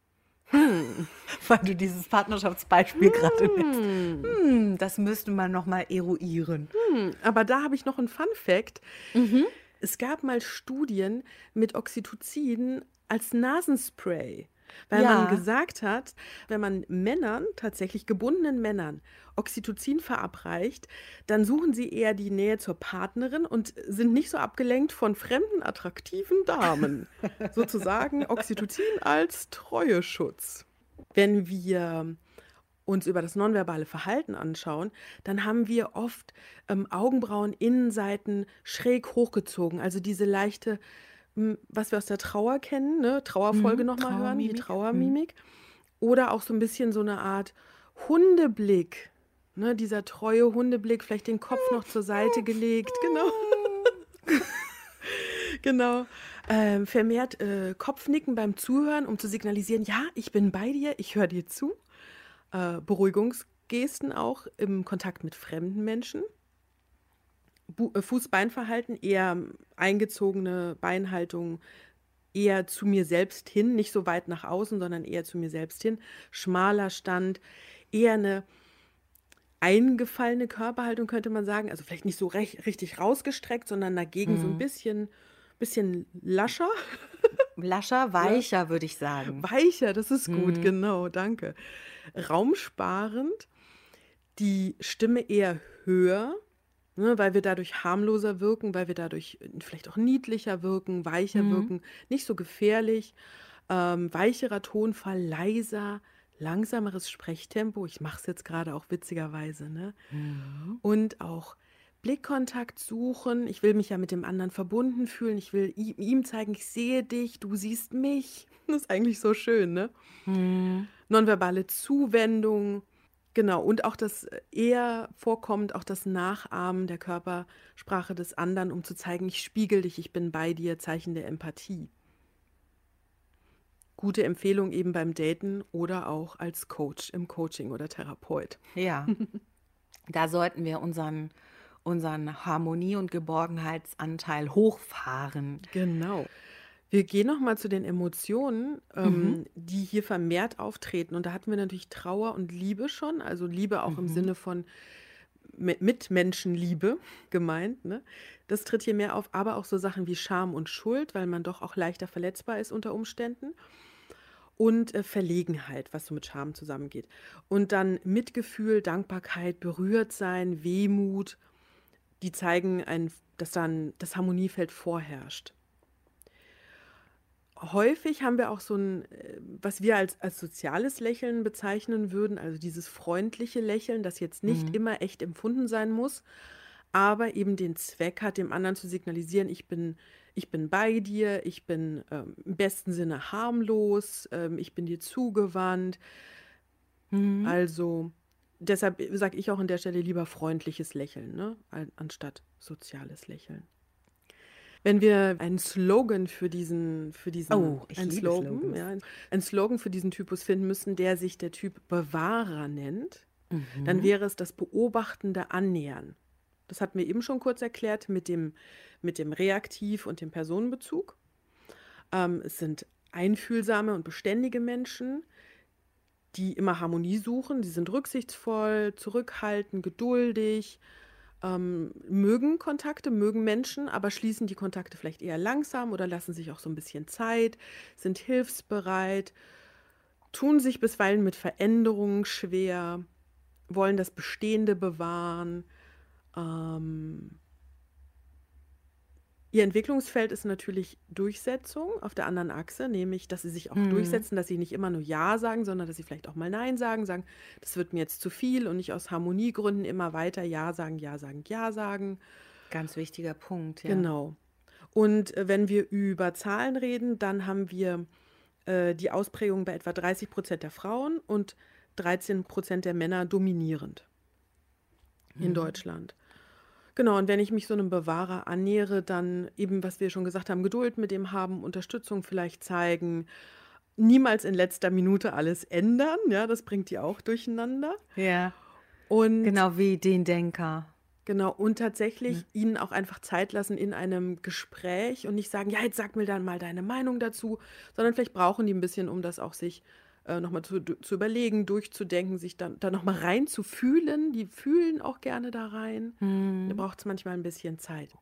Weil du dieses Partnerschaftsbeispiel gerade nennst. Hm, das müsste man noch mal eruieren. Hm, aber da habe ich noch einen Fun-Fact. Mhm. Es gab mal Studien mit Oxytocin als Nasenspray, weil Ja. man gesagt hat, wenn man Männern, tatsächlich gebundenen Männern, Oxytocin verabreicht, dann suchen sie eher die Nähe zur Partnerin und sind nicht so abgelenkt von fremden, attraktiven Damen. Sozusagen Oxytocin als Treueschutz. Wenn wir uns über das nonverbale Verhalten anschauen, dann haben wir oft ähm, Augenbrauen, Innenseiten schräg hochgezogen. Also diese leichte, m, was wir aus der Trauer kennen, ne? Trauerfolge Mhm, nochmal hören, die Trauermimik. Trauermimik. Oder auch so ein bisschen so eine Art Hundeblick. Ne? Dieser treue Hundeblick, vielleicht den Kopf noch zur Seite gelegt. Genau. Genau. Ähm, vermehrt äh, Kopfnicken beim Zuhören, um zu signalisieren, ja, ich bin bei dir, ich höre dir zu. Äh, Beruhigungsgesten auch im Kontakt mit fremden Menschen. Bu- äh, Fuß-Bein-Verhalten, eher eingezogene Beinhaltung, eher zu mir selbst hin, nicht so weit nach außen, sondern eher zu mir selbst hin. Schmaler Stand, eher eine eingefallene Körperhaltung, könnte man sagen. Also vielleicht nicht so recht, richtig rausgestreckt, sondern dagegen so ein Mhm. bisschen, bisschen lascher. Lascher, weicher, würde ich sagen. Weicher, das ist gut, Mhm. genau, danke. Raumsparend, die Stimme eher höher, ne, weil wir dadurch harmloser wirken, weil wir dadurch vielleicht auch niedlicher wirken, weicher Mhm. wirken, nicht so gefährlich. Ähm, weicherer Tonfall, leiser, langsameres Sprechtempo. Ich mache es jetzt gerade auch witzigerweise, ne? Mhm. Und auch Blickkontakt suchen. Ich will mich ja mit dem anderen verbunden fühlen. Ich will i- ihm zeigen, ich sehe dich, du siehst mich. Das ist eigentlich so schön, ne? Mhm. Nonverbale Zuwendung. Genau, und auch das äh, eher vorkommt, auch das Nachahmen der Körpersprache des anderen, um zu zeigen, ich spiegel dich, ich bin bei dir, Zeichen der Empathie. Gute Empfehlung eben beim Daten oder auch als Coach im Coaching oder Therapeut. Ja, da sollten wir unseren, unseren Harmonie- und Geborgenheitsanteil hochfahren. Genau. Wir gehen nochmal zu den Emotionen, Mhm. ähm, die hier vermehrt auftreten. Und da hatten wir natürlich Trauer und Liebe schon, also Liebe auch im Mhm. Sinne von Mi- Mitmenschenliebe gemeint. Ne? Das tritt hier mehr auf, aber auch so Sachen wie Scham und Schuld, weil man doch auch leichter verletzbar ist unter Umständen. Und äh, Verlegenheit, was so mit Scham zusammengeht. Und dann Mitgefühl, Dankbarkeit, berührt sein, Wehmut, die zeigen, ein, dass dann das Harmoniefeld vorherrscht. Häufig haben wir auch so ein, äh, was wir als, als soziales Lächeln bezeichnen würden, also dieses freundliche Lächeln, das jetzt nicht Mhm. immer echt empfunden sein muss, aber eben den Zweck hat, dem anderen zu signalisieren, ich bin, ich bin bei dir, ich bin ähm, im besten Sinne harmlos, ähm, ich bin dir zugewandt. Mhm. Also deshalb sage ich auch an der Stelle lieber freundliches Lächeln, ne, an- anstatt soziales Lächeln. Wenn wir einen Slogan für diesen, für diesen, Oh, ich ein liebe Slogan, Slogans. ja, ein Slogan für diesen Typus finden müssen, der sich der Typ Bewahrer nennt, dann Mhm. wäre es das beobachtende Annähern. Das hatten wir eben schon kurz erklärt mit dem, mit dem Reaktiv und dem Personenbezug. Ähm, es sind einfühlsame und beständige Menschen, die immer Harmonie suchen. Sie sind rücksichtsvoll, zurückhaltend, geduldig, ähm, mögen Kontakte, mögen Menschen, aber schließen die Kontakte vielleicht eher langsam oder lassen sich auch so ein bisschen Zeit, sind hilfsbereit, tun sich bisweilen mit Veränderungen schwer, wollen das Bestehende bewahren. Ähm, Ihr Entwicklungsfeld ist natürlich Durchsetzung auf der anderen Achse, nämlich, dass sie sich auch Mhm. durchsetzen, dass sie nicht immer nur Ja sagen, sondern dass sie vielleicht auch mal Nein sagen, sagen, das wird mir jetzt zu viel und nicht aus Harmoniegründen immer weiter Ja sagen, Ja sagen, Ja sagen. Ganz wichtiger Punkt, ja. Genau. Und äh, wenn wir über Zahlen reden, dann haben wir äh, die Ausprägung bei etwa dreißig Prozent der Frauen und dreizehn Prozent der Männer dominierend in Mhm. Deutschland. Genau, und wenn ich mich so einem Bewahrer annähere, dann eben, was wir schon gesagt haben, Geduld mit dem haben, Unterstützung vielleicht zeigen, niemals in letzter Minute alles ändern, ja, das bringt die auch durcheinander. Ja, Und genau wie den Denker. genau, und Ne? tatsächlich ihnen auch einfach Zeit lassen in einem Gespräch und nicht sagen, ja, jetzt sag mir dann mal deine Meinung dazu, sondern vielleicht brauchen die ein bisschen, um das auch sich äh, nochmal zu, zu überlegen, durchzudenken, sich dann da nochmal reinzufühlen. Die fühlen auch gerne da rein. Da Mhm. braucht es manchmal ein bisschen Zeit.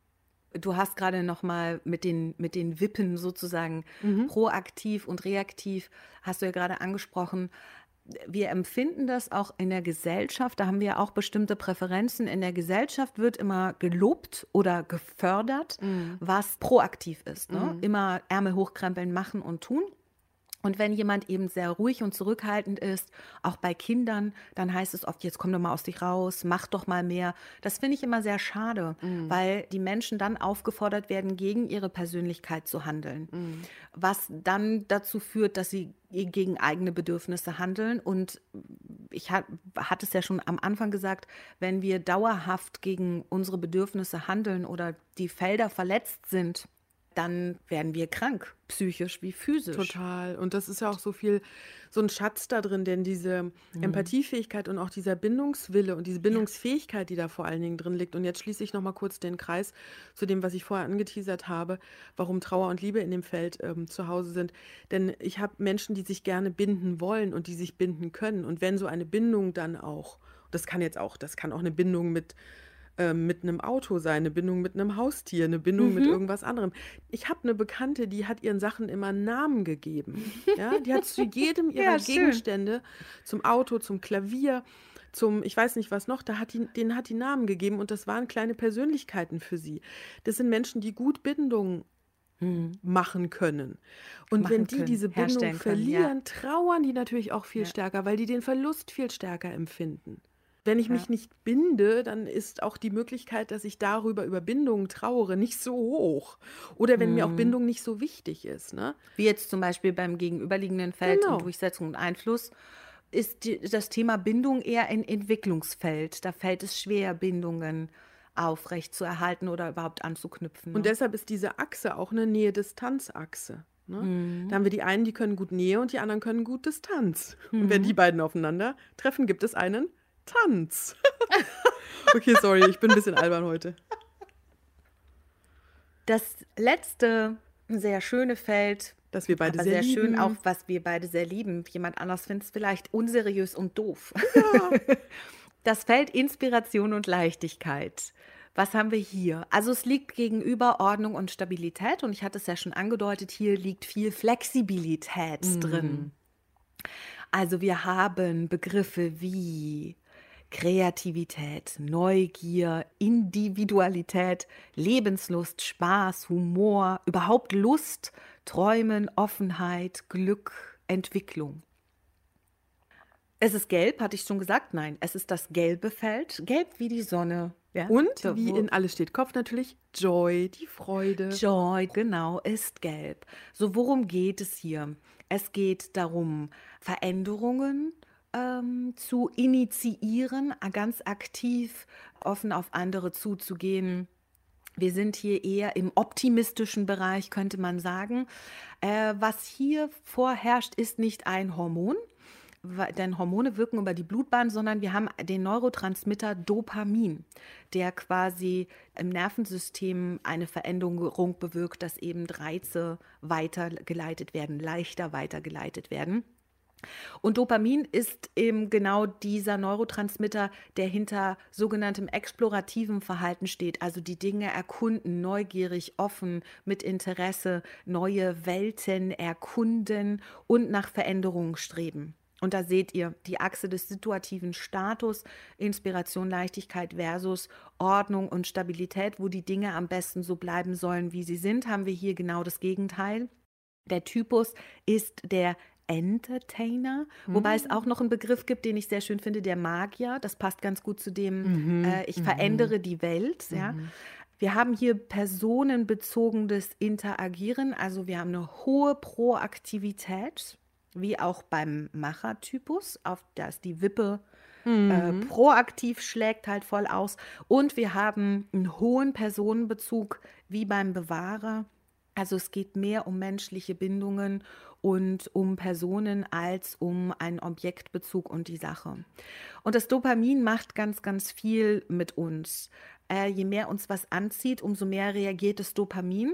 Du hast gerade noch mal mit den, mit den Wippen sozusagen Mhm. proaktiv und reaktiv, hast du ja gerade angesprochen. Wir empfinden das auch in der Gesellschaft, da haben wir auch bestimmte Präferenzen. In der Gesellschaft wird immer gelobt oder gefördert, Mhm. was proaktiv ist. Ne? Mhm. Immer Ärmel hochkrempeln, machen und tun. Und wenn jemand eben sehr ruhig und zurückhaltend ist, auch bei Kindern, dann heißt es oft, jetzt komm doch mal aus dich raus, mach doch mal mehr. Das finde ich immer sehr schade, Mhm. weil die Menschen dann aufgefordert werden, gegen ihre Persönlichkeit zu handeln. Mhm. Was dann dazu führt, dass sie gegen eigene Bedürfnisse handeln. Und ich hat, hatte es ja schon am Anfang gesagt, wenn wir dauerhaft gegen unsere Bedürfnisse handeln oder die Felder verletzt sind, dann werden wir krank, psychisch wie physisch. Total. Und das ist ja auch so viel, so ein Schatz da drin, denn diese Mhm. Empathiefähigkeit und auch dieser Bindungswille und diese Ja. Bindungsfähigkeit, die da vor allen Dingen drin liegt. Und jetzt schließe ich noch mal kurz den Kreis zu dem, was ich vorher angeteasert habe, warum Trauer und Liebe in dem Feld ähm, zu Hause sind. Denn ich habe Menschen, die sich gerne binden wollen und die sich binden können. Und wenn so eine Bindung dann auch, das kann jetzt auch, das kann auch eine Bindung mit ähm, mit einem Auto sein, eine Bindung mit einem Haustier, eine Bindung mit Mhm. irgendwas anderem. Ich habe eine Bekannte, die hat ihren Sachen immer einen Namen gegeben. Ja, die hat zu jedem ihrer Ja, schön. Gegenstände, zum Auto, zum Klavier, zum, ich weiß nicht was noch, da hat die, denen hat die Namen gegeben und das waren kleine Persönlichkeiten für sie. Das sind Menschen, die gut Bindung Mhm. machen können. Und wenn Machen die können, diese Bindung herstellen können, ja. verlieren, trauern die natürlich auch viel Ja, stärker, weil die den Verlust viel stärker empfinden. Wenn ich mich ja. nicht binde, dann ist auch die Möglichkeit, dass ich darüber über Bindungen trauere, nicht so hoch. Oder wenn mir auch Mhm. Bindung nicht so wichtig ist, ne? Wie jetzt zum Beispiel beim gegenüberliegenden Feld und Genau. Durchsetzung und Einfluss ist die, das Thema Bindung eher ein Entwicklungsfeld. Da fällt es schwer, Bindungen aufrecht zu erhalten oder überhaupt anzuknüpfen. Und Ne? deshalb ist diese Achse auch eine Nähe-Distanz-Achse. Ne? Da Mhm. haben wir die einen, die können gut Nähe und die anderen können gut Distanz. Und wenn die Mhm. beiden aufeinander treffen, gibt es einen Tanz. Okay, sorry, ich bin ein bisschen albern heute. Das letzte sehr schöne Feld, Dass wir beide aber sehr sehr schön auch, lieben. was wir beide sehr lieben. Jemand anders findet es vielleicht unseriös und doof. Ja. Das Feld Inspiration und Leichtigkeit. Was haben wir hier? Also es liegt gegenüber Ordnung und Stabilität und ich hatte es ja schon angedeutet, hier liegt viel Flexibilität drin. Mm. Also wir haben Begriffe wie Kreativität, Neugier, Individualität, Lebenslust, Spaß, Humor, überhaupt Lust, Träumen, Offenheit, Glück, Entwicklung. Es ist gelb, hatte ich schon gesagt? Nein, es ist das gelbe Feld, gelb wie die Sonne. Ja? Und Da, wie wo in Alles steht Kopf natürlich, Joy, die Freude. Joy, genau, ist gelb. So, worum geht es hier? Es geht darum, Veränderungen ähm, zu initiieren, äh, ganz aktiv, offen auf andere zuzugehen. Wir sind hier eher im optimistischen Bereich, könnte man sagen. Äh, was hier vorherrscht, ist nicht ein Hormon, wa- denn Hormone wirken über die Blutbahn, sondern wir haben den Neurotransmitter Dopamin, der quasi im Nervensystem eine Veränderung bewirkt, dass eben Reize weitergeleitet werden, leichter weitergeleitet werden. Und Dopamin ist eben genau dieser Neurotransmitter, der hinter sogenanntem explorativem Verhalten steht, also die Dinge erkunden, neugierig, offen, mit Interesse, neue Welten erkunden und nach Veränderungen streben. Und da seht ihr die Achse des situativen Status, Inspiration, Leichtigkeit versus Ordnung und Stabilität, wo die Dinge am besten so bleiben sollen, wie sie sind, haben wir hier genau das Gegenteil. Der Typus ist der Entertainer, wobei es auch Mm. noch einen Begriff gibt, den ich sehr schön finde, der Magier. Das passt ganz gut zu dem, Mhm, äh, ich mhm, verändere die Welt. Ja. mhm. Wir haben hier personenbezogenes Interagieren, also wir haben eine hohe Proaktivität, wie auch beim Machertypus, auf das die Wippe äh, Mhm. proaktiv schlägt halt voll aus. Und wir haben einen hohen Personenbezug, wie beim Bewahrer. Also es geht mehr um menschliche Bindungen und um Personen als um einen Objektbezug und die Sache. Und das Dopamin macht ganz, ganz viel mit uns. Äh, je mehr uns was anzieht, umso mehr reagiert das Dopamin.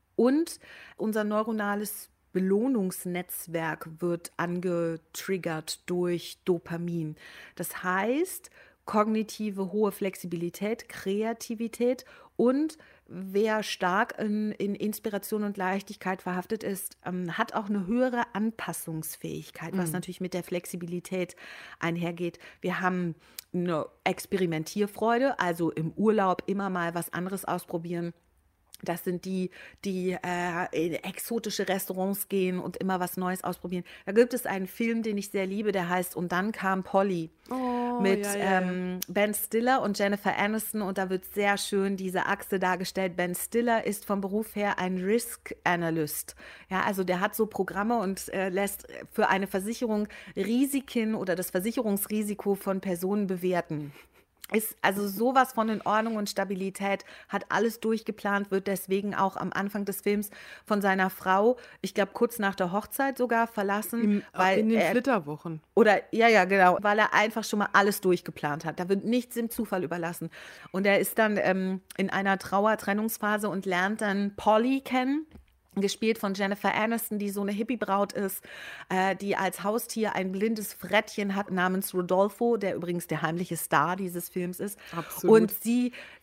Und unser neuronales Belohnungsnetzwerk wird angetriggert durch Dopamin. Das heißt, kognitive hohe Flexibilität, Kreativität und wer stark in, in Inspiration und Leichtigkeit verhaftet ist, ähm, hat auch eine höhere Anpassungsfähigkeit, was Mm. natürlich mit der Flexibilität einhergeht. Wir haben eine Experimentierfreude, also im Urlaub immer mal was anderes ausprobieren. Das sind die, die äh, in exotische Restaurants gehen und immer was Neues ausprobieren. Da gibt es einen Film, den ich sehr liebe, der heißt Und dann kam Polly Oh, mit ja, ja, ja. ähm, Ben Stiller und Jennifer Aniston und da wird sehr schön diese Achse dargestellt. Ben Stiller ist vom Beruf her ein Risk Analyst. Ja, also der hat so Programme und äh, lässt für eine Versicherung Risiken oder das Versicherungsrisiko von Personen bewerten. Ist also sowas von in Ordnung und Stabilität, hat alles durchgeplant, wird deswegen auch am Anfang des Films von seiner Frau, ich glaube kurz nach der Hochzeit sogar verlassen, Im, weil in den er, Flitterwochen. oder ja, ja, genau, weil er einfach schon mal alles durchgeplant hat. Da wird nichts dem Zufall überlassen. Und er ist dann ähm, in einer Trauer-Trennungsphase und lernt dann Polly kennen. Gespielt von Jennifer Aniston, die so eine Hippie-Braut ist, äh, die als Haustier ein blindes Frettchen hat namens Rodolfo, der übrigens der heimliche Star dieses Films ist. Und Absolut. sie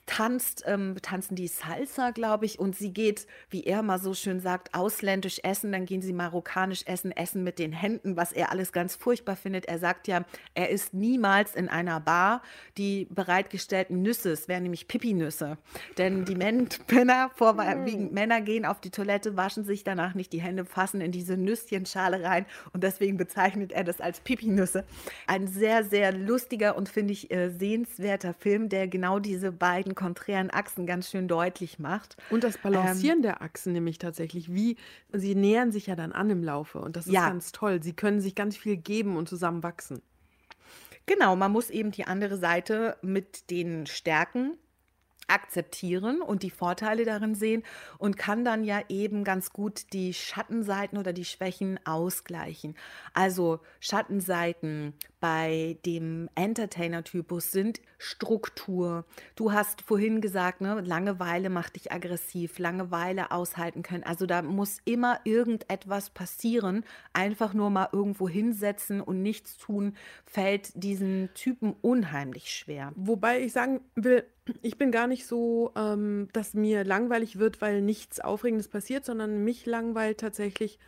tanzt, ähm, tanzen die Salsa, glaube ich, und sie geht, wie er mal so schön sagt, ausländisch essen, dann gehen sie marokkanisch essen, essen mit den Händen, was er alles ganz furchtbar findet. Er sagt ja, er isst niemals in einer Bar die bereitgestellten Nüsse, es wären nämlich Pipi-Nüsse, denn die Men Männer, vorwiegend Männer gehen auf die Toilette, waschen sich danach nicht die Hände, fassen in diese Nüsschenschale rein und deswegen bezeichnet er das als Pipi-Nüsse. Ein sehr, sehr lustiger und, finde ich, äh, sehenswerter Film, der genau diese beiden konträren Achsen ganz schön deutlich macht. Und das Balancieren ähm, der Achsen nämlich tatsächlich, wie sie nähern sich ja dann an im Laufe und das ist ja ganz toll. Sie können sich ganz viel geben und zusammen wachsen. Genau, man muss eben die andere Seite mit den Stärken akzeptieren und die Vorteile darin sehen und kann dann ja eben ganz gut die Schattenseiten oder die Schwächen ausgleichen. Also Schattenseiten bei dem Entertainer-Typus sind Struktur. Du hast vorhin gesagt, ne, Langeweile macht dich aggressiv, Langeweile aushalten können. Also da muss immer irgendetwas passieren. Einfach nur mal irgendwo hinsetzen und nichts tun, fällt diesen Typen unheimlich schwer. Wobei ich sagen will, ich bin gar nicht so, ähm, dass mir langweilig wird, weil nichts Aufregendes passiert, sondern mich langweilt tatsächlich,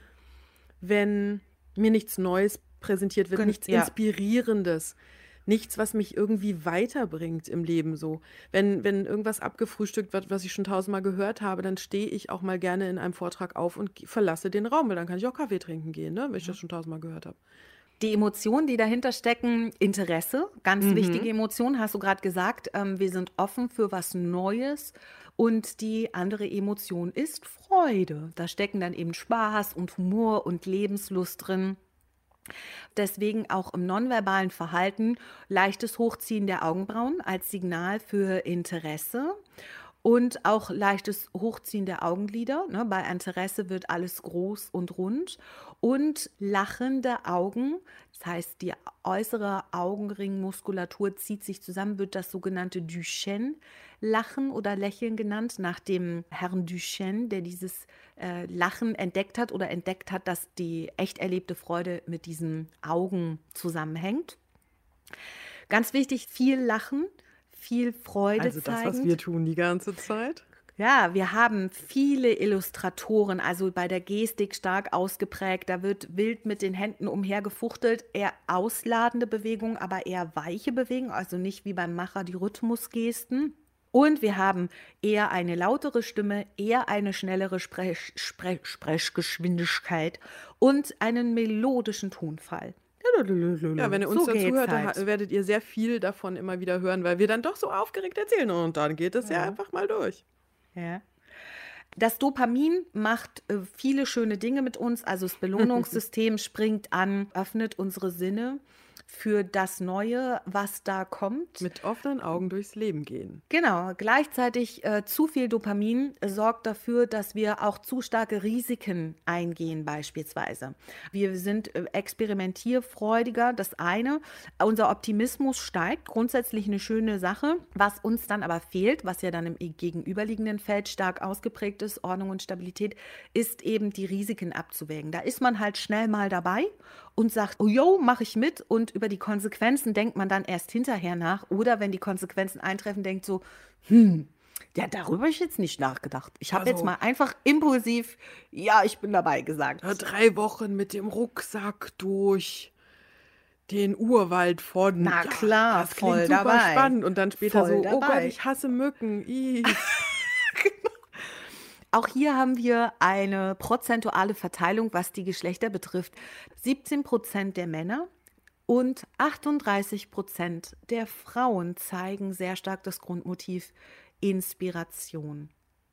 wenn mir nichts Neues präsentiert wird, nichts ja. Inspirierendes, nichts, was mich irgendwie weiterbringt im Leben so. Wenn, wenn irgendwas abgefrühstückt wird, was ich schon tausendmal gehört habe, dann stehe ich auch mal gerne in einem Vortrag auf und verlasse den Raum, weil dann kann ich auch Kaffee trinken gehen, ne, wenn ich das schon tausendmal gehört habe. Die Emotionen, die dahinter stecken, Interesse, ganz Mhm. wichtige Emotion, hast du gerade gesagt. Ähm, wir sind offen für was Neues und die andere Emotion ist Freude. Da stecken dann eben Spaß und Humor und Lebenslust drin. Deswegen auch im nonverbalen Verhalten leichtes Hochziehen der Augenbrauen als Signal für Interesse. Und auch leichtes Hochziehen der Augenlider. Ne? Bei Interesse wird alles groß und rund. Und lachende Augen, das heißt, die äußere Augenringmuskulatur zieht sich zusammen, wird das sogenannte Duchenne-Lachen oder Lächeln genannt, nach dem Herrn Duchenne, der dieses äh, Lachen entdeckt hat oder entdeckt hat, dass die echt erlebte Freude mit diesen Augen zusammenhängt. Ganz wichtig, viel Lachen. Viel Freude Also das, zeigend. was wir tun die ganze Zeit. Ja, wir haben viele Illustratoren, also bei der Gestik stark ausgeprägt. Da wird wild mit den Händen umhergefuchtelt, eher ausladende Bewegungen, aber eher weiche Bewegungen, also nicht wie beim Macher die Rhythmusgesten. Und wir haben eher eine lautere Stimme, eher eine schnellere Sprech, Sprech, Sprechgeschwindigkeit und einen melodischen Tonfall. Ja, wenn ihr uns So dazu geht's hört, dann halt. ha- werdet ihr sehr viel davon immer wieder hören, weil wir dann doch so aufgeregt erzählen und dann geht es ja, Ja. einfach mal durch. Ja. Das Dopamin macht äh, viele schöne Dinge mit uns. Also das Belohnungssystem springt an, öffnet unsere Sinne für das Neue, was da kommt. Mit offenen Augen durchs Leben gehen. Genau, gleichzeitig äh, zu viel Dopamin äh, sorgt dafür, dass wir auch zu starke Risiken eingehen beispielsweise. Wir sind äh, experimentierfreudiger, das eine. Unser Optimismus steigt, grundsätzlich eine schöne Sache. Was uns dann aber fehlt, was ja dann im gegenüberliegenden Feld stark ausgeprägt ist, Ordnung und Stabilität, ist eben die Risiken abzuwägen. Da ist man halt schnell mal dabei und sagt, oh jo, mache ich mit, und über die Konsequenzen denkt man dann erst hinterher nach, oder wenn die Konsequenzen eintreffen, denkt so, hm, ja, darüber habe ich jetzt nicht nachgedacht. Ich habe Also- jetzt mal einfach impulsiv, ja, ich bin dabei gesagt. Ja, drei Wochen mit dem Rucksack durch den Urwald von. Na ja, klar, das klingt voll super dabei. spannend. Und dann später Voll so, oh dabei. Gott, ich hasse Mücken. Ih. Auch hier haben wir eine prozentuale Verteilung, was die Geschlechter betrifft. siebzehn Prozent der Männer und achtunddreißig Prozent der Frauen zeigen sehr stark das Grundmotiv Inspiration.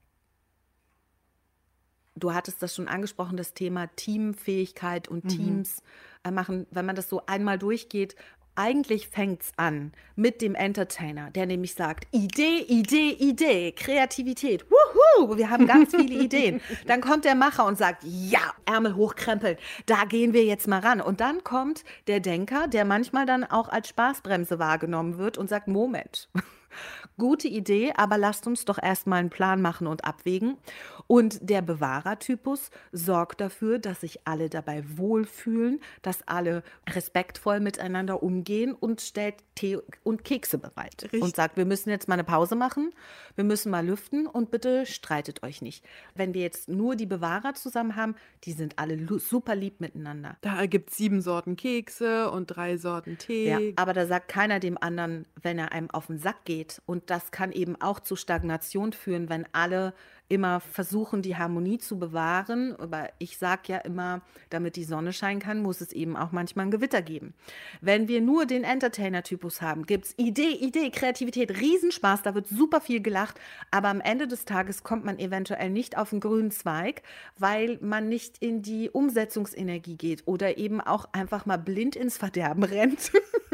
Du hattest das schon angesprochen, das Thema Teamfähigkeit und Teams äh, machen, wenn man das so einmal durchgeht. Eigentlich fängt es an mit dem Entertainer, der nämlich sagt, Idee, Idee, Idee, Kreativität, wuhu, wir haben ganz viele Ideen. Dann kommt der Macher und sagt, ja, Ärmel hochkrempeln, da gehen wir jetzt mal ran. Und dann kommt der Denker, der manchmal dann auch als Spaßbremse wahrgenommen wird und sagt, Moment, Gute Idee, aber lasst uns doch erstmal einen Plan machen und abwägen. Und der Bewahrertypus sorgt dafür, dass sich alle dabei wohlfühlen, dass alle respektvoll miteinander umgehen und stellt Tee und Kekse bereit Richtig. und sagt, wir müssen jetzt mal eine Pause machen, wir müssen mal lüften und bitte streitet euch nicht. Wenn wir jetzt nur die Bewahrer zusammen haben, die sind alle lu- super lieb miteinander. Da gibt es sieben Sorten Kekse und drei Sorten Ja, Tee. aber da sagt keiner dem anderen, wenn er einem auf den Sack geht. Und das kann eben auch zu Stagnation führen, wenn alle immer versuchen, die Harmonie zu bewahren. Aber ich sage ja immer, damit die Sonne scheinen kann, muss es eben auch manchmal ein Gewitter geben. Wenn wir nur den Entertainer-Typus haben, gibt es Idee, Idee, Kreativität, Riesenspaß, da wird super viel gelacht. Aber am Ende des Tages kommt man eventuell nicht auf den grünen Zweig, weil man nicht in die Umsetzungsenergie geht oder eben auch einfach mal blind ins Verderben rennt,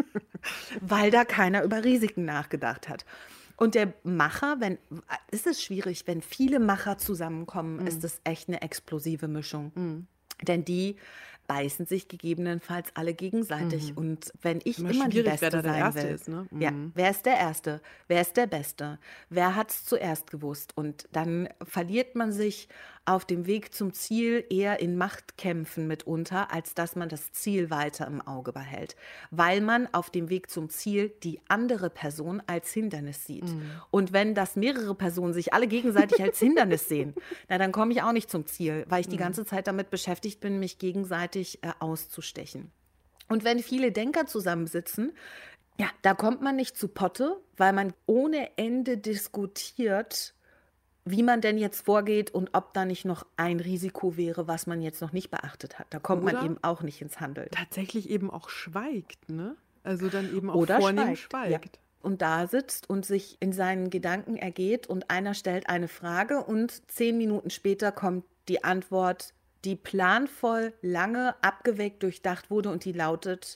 weil da keiner über Risiken nachgedacht hat. Und der Macher, wenn, ist es schwierig, wenn viele Macher zusammenkommen, ist es echt eine explosive Mischung. Denn die beißen sich gegebenenfalls alle gegenseitig. Und wenn ich Immer immer die schwierig, Beste wer da der sein Erste will, ist, ne? ja, Mhm. wer ist der Erste? Wer ist der Beste? Wer hat es zuerst gewusst? Und dann verliert man sich auf dem Weg zum Ziel eher in Machtkämpfen mitunter, als dass man das Ziel weiter im Auge behält. Weil man auf dem Weg zum Ziel die andere Person als Hindernis sieht. Und wenn das mehrere Personen sich alle gegenseitig als Hindernis sehen, na, dann komme ich auch nicht zum Ziel, weil ich die ganze Zeit damit beschäftigt bin, mich gegenseitig äh, auszustechen. Und wenn viele Denker zusammensitzen, ja, da kommt man nicht zu Potte, weil man ohne Ende diskutiert, wie man denn jetzt vorgeht und ob da nicht noch ein Risiko wäre, was man jetzt noch nicht beachtet hat. Da kommt man Oder eben auch nicht ins Handeln. Tatsächlich eben auch schweigt, ne? Also dann eben auch Oder vornehm schweigt. schweigt. Ja. Und da sitzt und sich in seinen Gedanken ergeht und einer stellt eine Frage und zehn Minuten später kommt die Antwort, die planvoll, lange, abgewägt, durchdacht wurde und die lautet,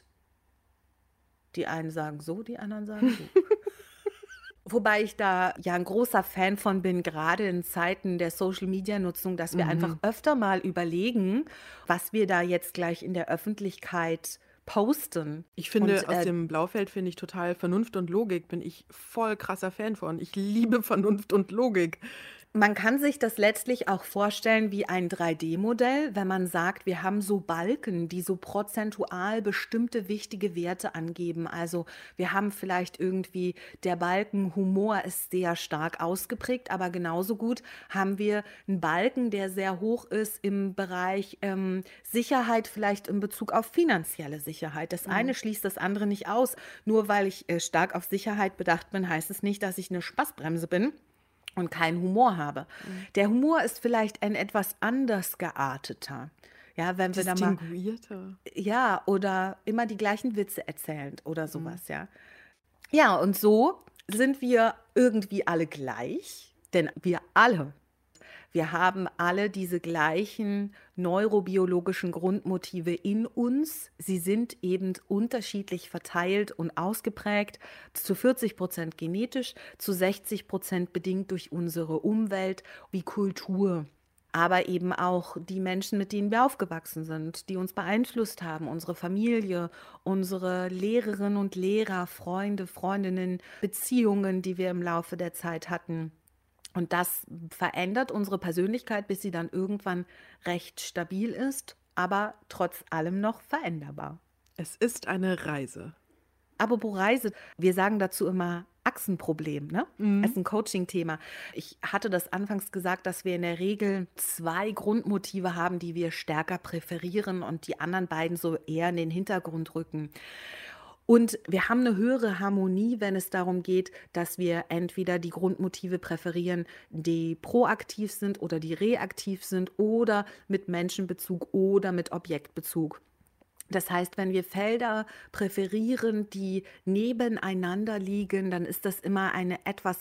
die einen sagen so, die anderen sagen so. Wobei ich da ja ein großer Fan von bin, gerade in Zeiten der Social-Media-Nutzung, dass wir einfach öfter mal überlegen, was wir da jetzt gleich in der Öffentlichkeit posten. Ich finde, Und, aus äh, dem Blaufeld finde ich total Vernunft und Logik, bin ich voll krasser Fan von. Ich liebe Vernunft und Logik. Man kann sich das letztlich auch vorstellen wie ein drei D-Modell, wenn man sagt, wir haben so Balken, die so prozentual bestimmte wichtige Werte angeben. Also wir haben vielleicht irgendwie, der Balken Humor ist sehr stark ausgeprägt, aber genauso gut haben wir einen Balken, der sehr hoch ist im Bereich ähm, Sicherheit, vielleicht in Bezug auf finanzielle Sicherheit. Das eine schließt das andere nicht aus. Nur weil ich äh, stark auf Sicherheit bedacht bin, heißt es nicht, dass ich eine Spaßbremse bin und keinen Humor habe. Der Humor ist vielleicht ein etwas anders gearteter. Ja, wenn wir da mal, Distinguierter. ja, oder immer die gleichen Witze erzählend oder sowas, ja. Ja, und so sind wir irgendwie alle gleich, denn wir alle, wir haben alle diese gleichen neurobiologischen Grundmotive in uns. Sie sind eben unterschiedlich verteilt und ausgeprägt, zu vierzig Prozent genetisch, zu sechzig Prozent bedingt durch unsere Umwelt wie Kultur. Aber eben auch die Menschen, mit denen wir aufgewachsen sind, die uns beeinflusst haben, unsere Familie, unsere Lehrerinnen und Lehrer, Freunde, Freundinnen, Beziehungen, die wir im Laufe der Zeit hatten. Und das verändert unsere Persönlichkeit, bis sie dann irgendwann recht stabil ist, aber trotz allem noch veränderbar. Es ist eine Reise. Apropos Reise, wir sagen dazu immer Achsenproblem, ne? Das ist ein Coaching-Thema. Ich hatte das anfangs gesagt, dass wir in der Regel zwei Grundmotive haben, die wir stärker präferieren und die anderen beiden so eher in den Hintergrund rücken. Und wir haben eine höhere Harmonie, wenn es darum geht, dass wir entweder die Grundmotive präferieren, die proaktiv sind oder die reaktiv sind oder mit Menschenbezug oder mit Objektbezug. Das heißt, wenn wir Felder präferieren, die nebeneinander liegen, dann ist das immer eine etwas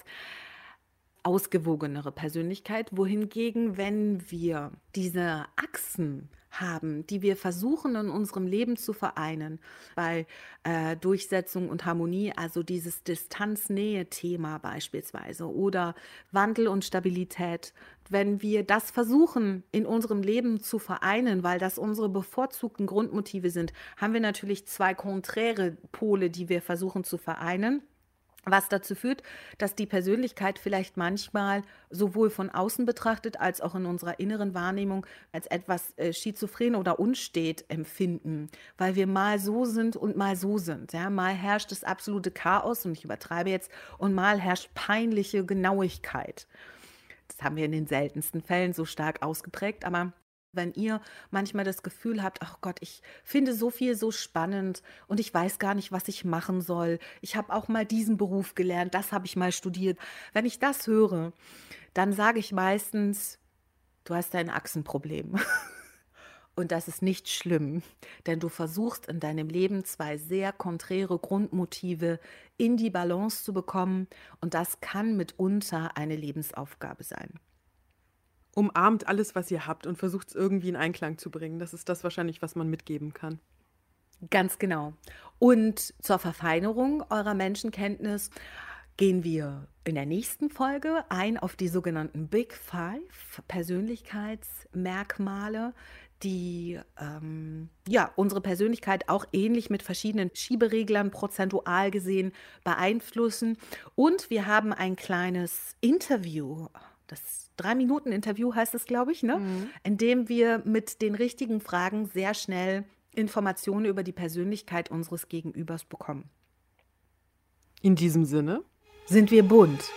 ausgewogenere Persönlichkeit, wohingegen, wenn wir diese Achsen haben, die wir versuchen in unserem Leben zu vereinen, bei äh, Durchsetzung und Harmonie, also dieses Distanz-Nähe-Thema beispielsweise oder Wandel und Stabilität, wenn wir das versuchen in unserem Leben zu vereinen, weil das unsere bevorzugten Grundmotive sind, haben wir natürlich zwei konträre Pole, die wir versuchen zu vereinen. was dazu führt, dass die Persönlichkeit vielleicht manchmal sowohl von außen betrachtet als auch in unserer inneren Wahrnehmung als etwas äh, schizophren oder unstet empfinden, weil wir mal so sind und mal so sind. Ja? Mal herrscht das absolute Chaos, und ich übertreibe jetzt, und mal herrscht peinliche Genauigkeit. Das haben wir in den seltensten Fällen so stark ausgeprägt, aber wenn ihr manchmal das Gefühl habt, ach Gott, ich finde so viel so spannend und ich weiß gar nicht, was ich machen soll. Ich habe auch mal diesen Beruf gelernt, das habe ich mal studiert. Wenn ich das höre, dann sage ich meistens, du hast ein Achsenproblem. Und das ist nicht schlimm, denn du versuchst in deinem Leben zwei sehr konträre Grundmotive in die Balance zu bekommen, und das kann mitunter eine Lebensaufgabe sein. Umarmt alles, was ihr habt, und versucht es irgendwie in Einklang zu bringen. Das ist das wahrscheinlich, was man mitgeben kann. Ganz genau. Und zur Verfeinerung eurer Menschenkenntnis gehen wir in der nächsten Folge ein auf die sogenannten Big Five Persönlichkeitsmerkmale, die ähm, ja, unsere Persönlichkeit auch ähnlich mit verschiedenen Schiebereglern prozentual gesehen beeinflussen. Und wir haben ein kleines Interview, das Drei-Minuten-Interview heißt es, glaube ich, ne? Mhm. In dem wir mit den richtigen Fragen sehr schnell Informationen über die Persönlichkeit unseres Gegenübers bekommen. In diesem Sinne sind wir bunt.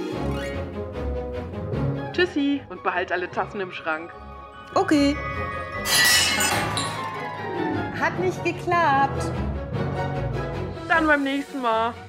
Tschüssi und behalt alle Tassen im Schrank. Okay. Hat nicht geklappt. Dann beim nächsten Mal.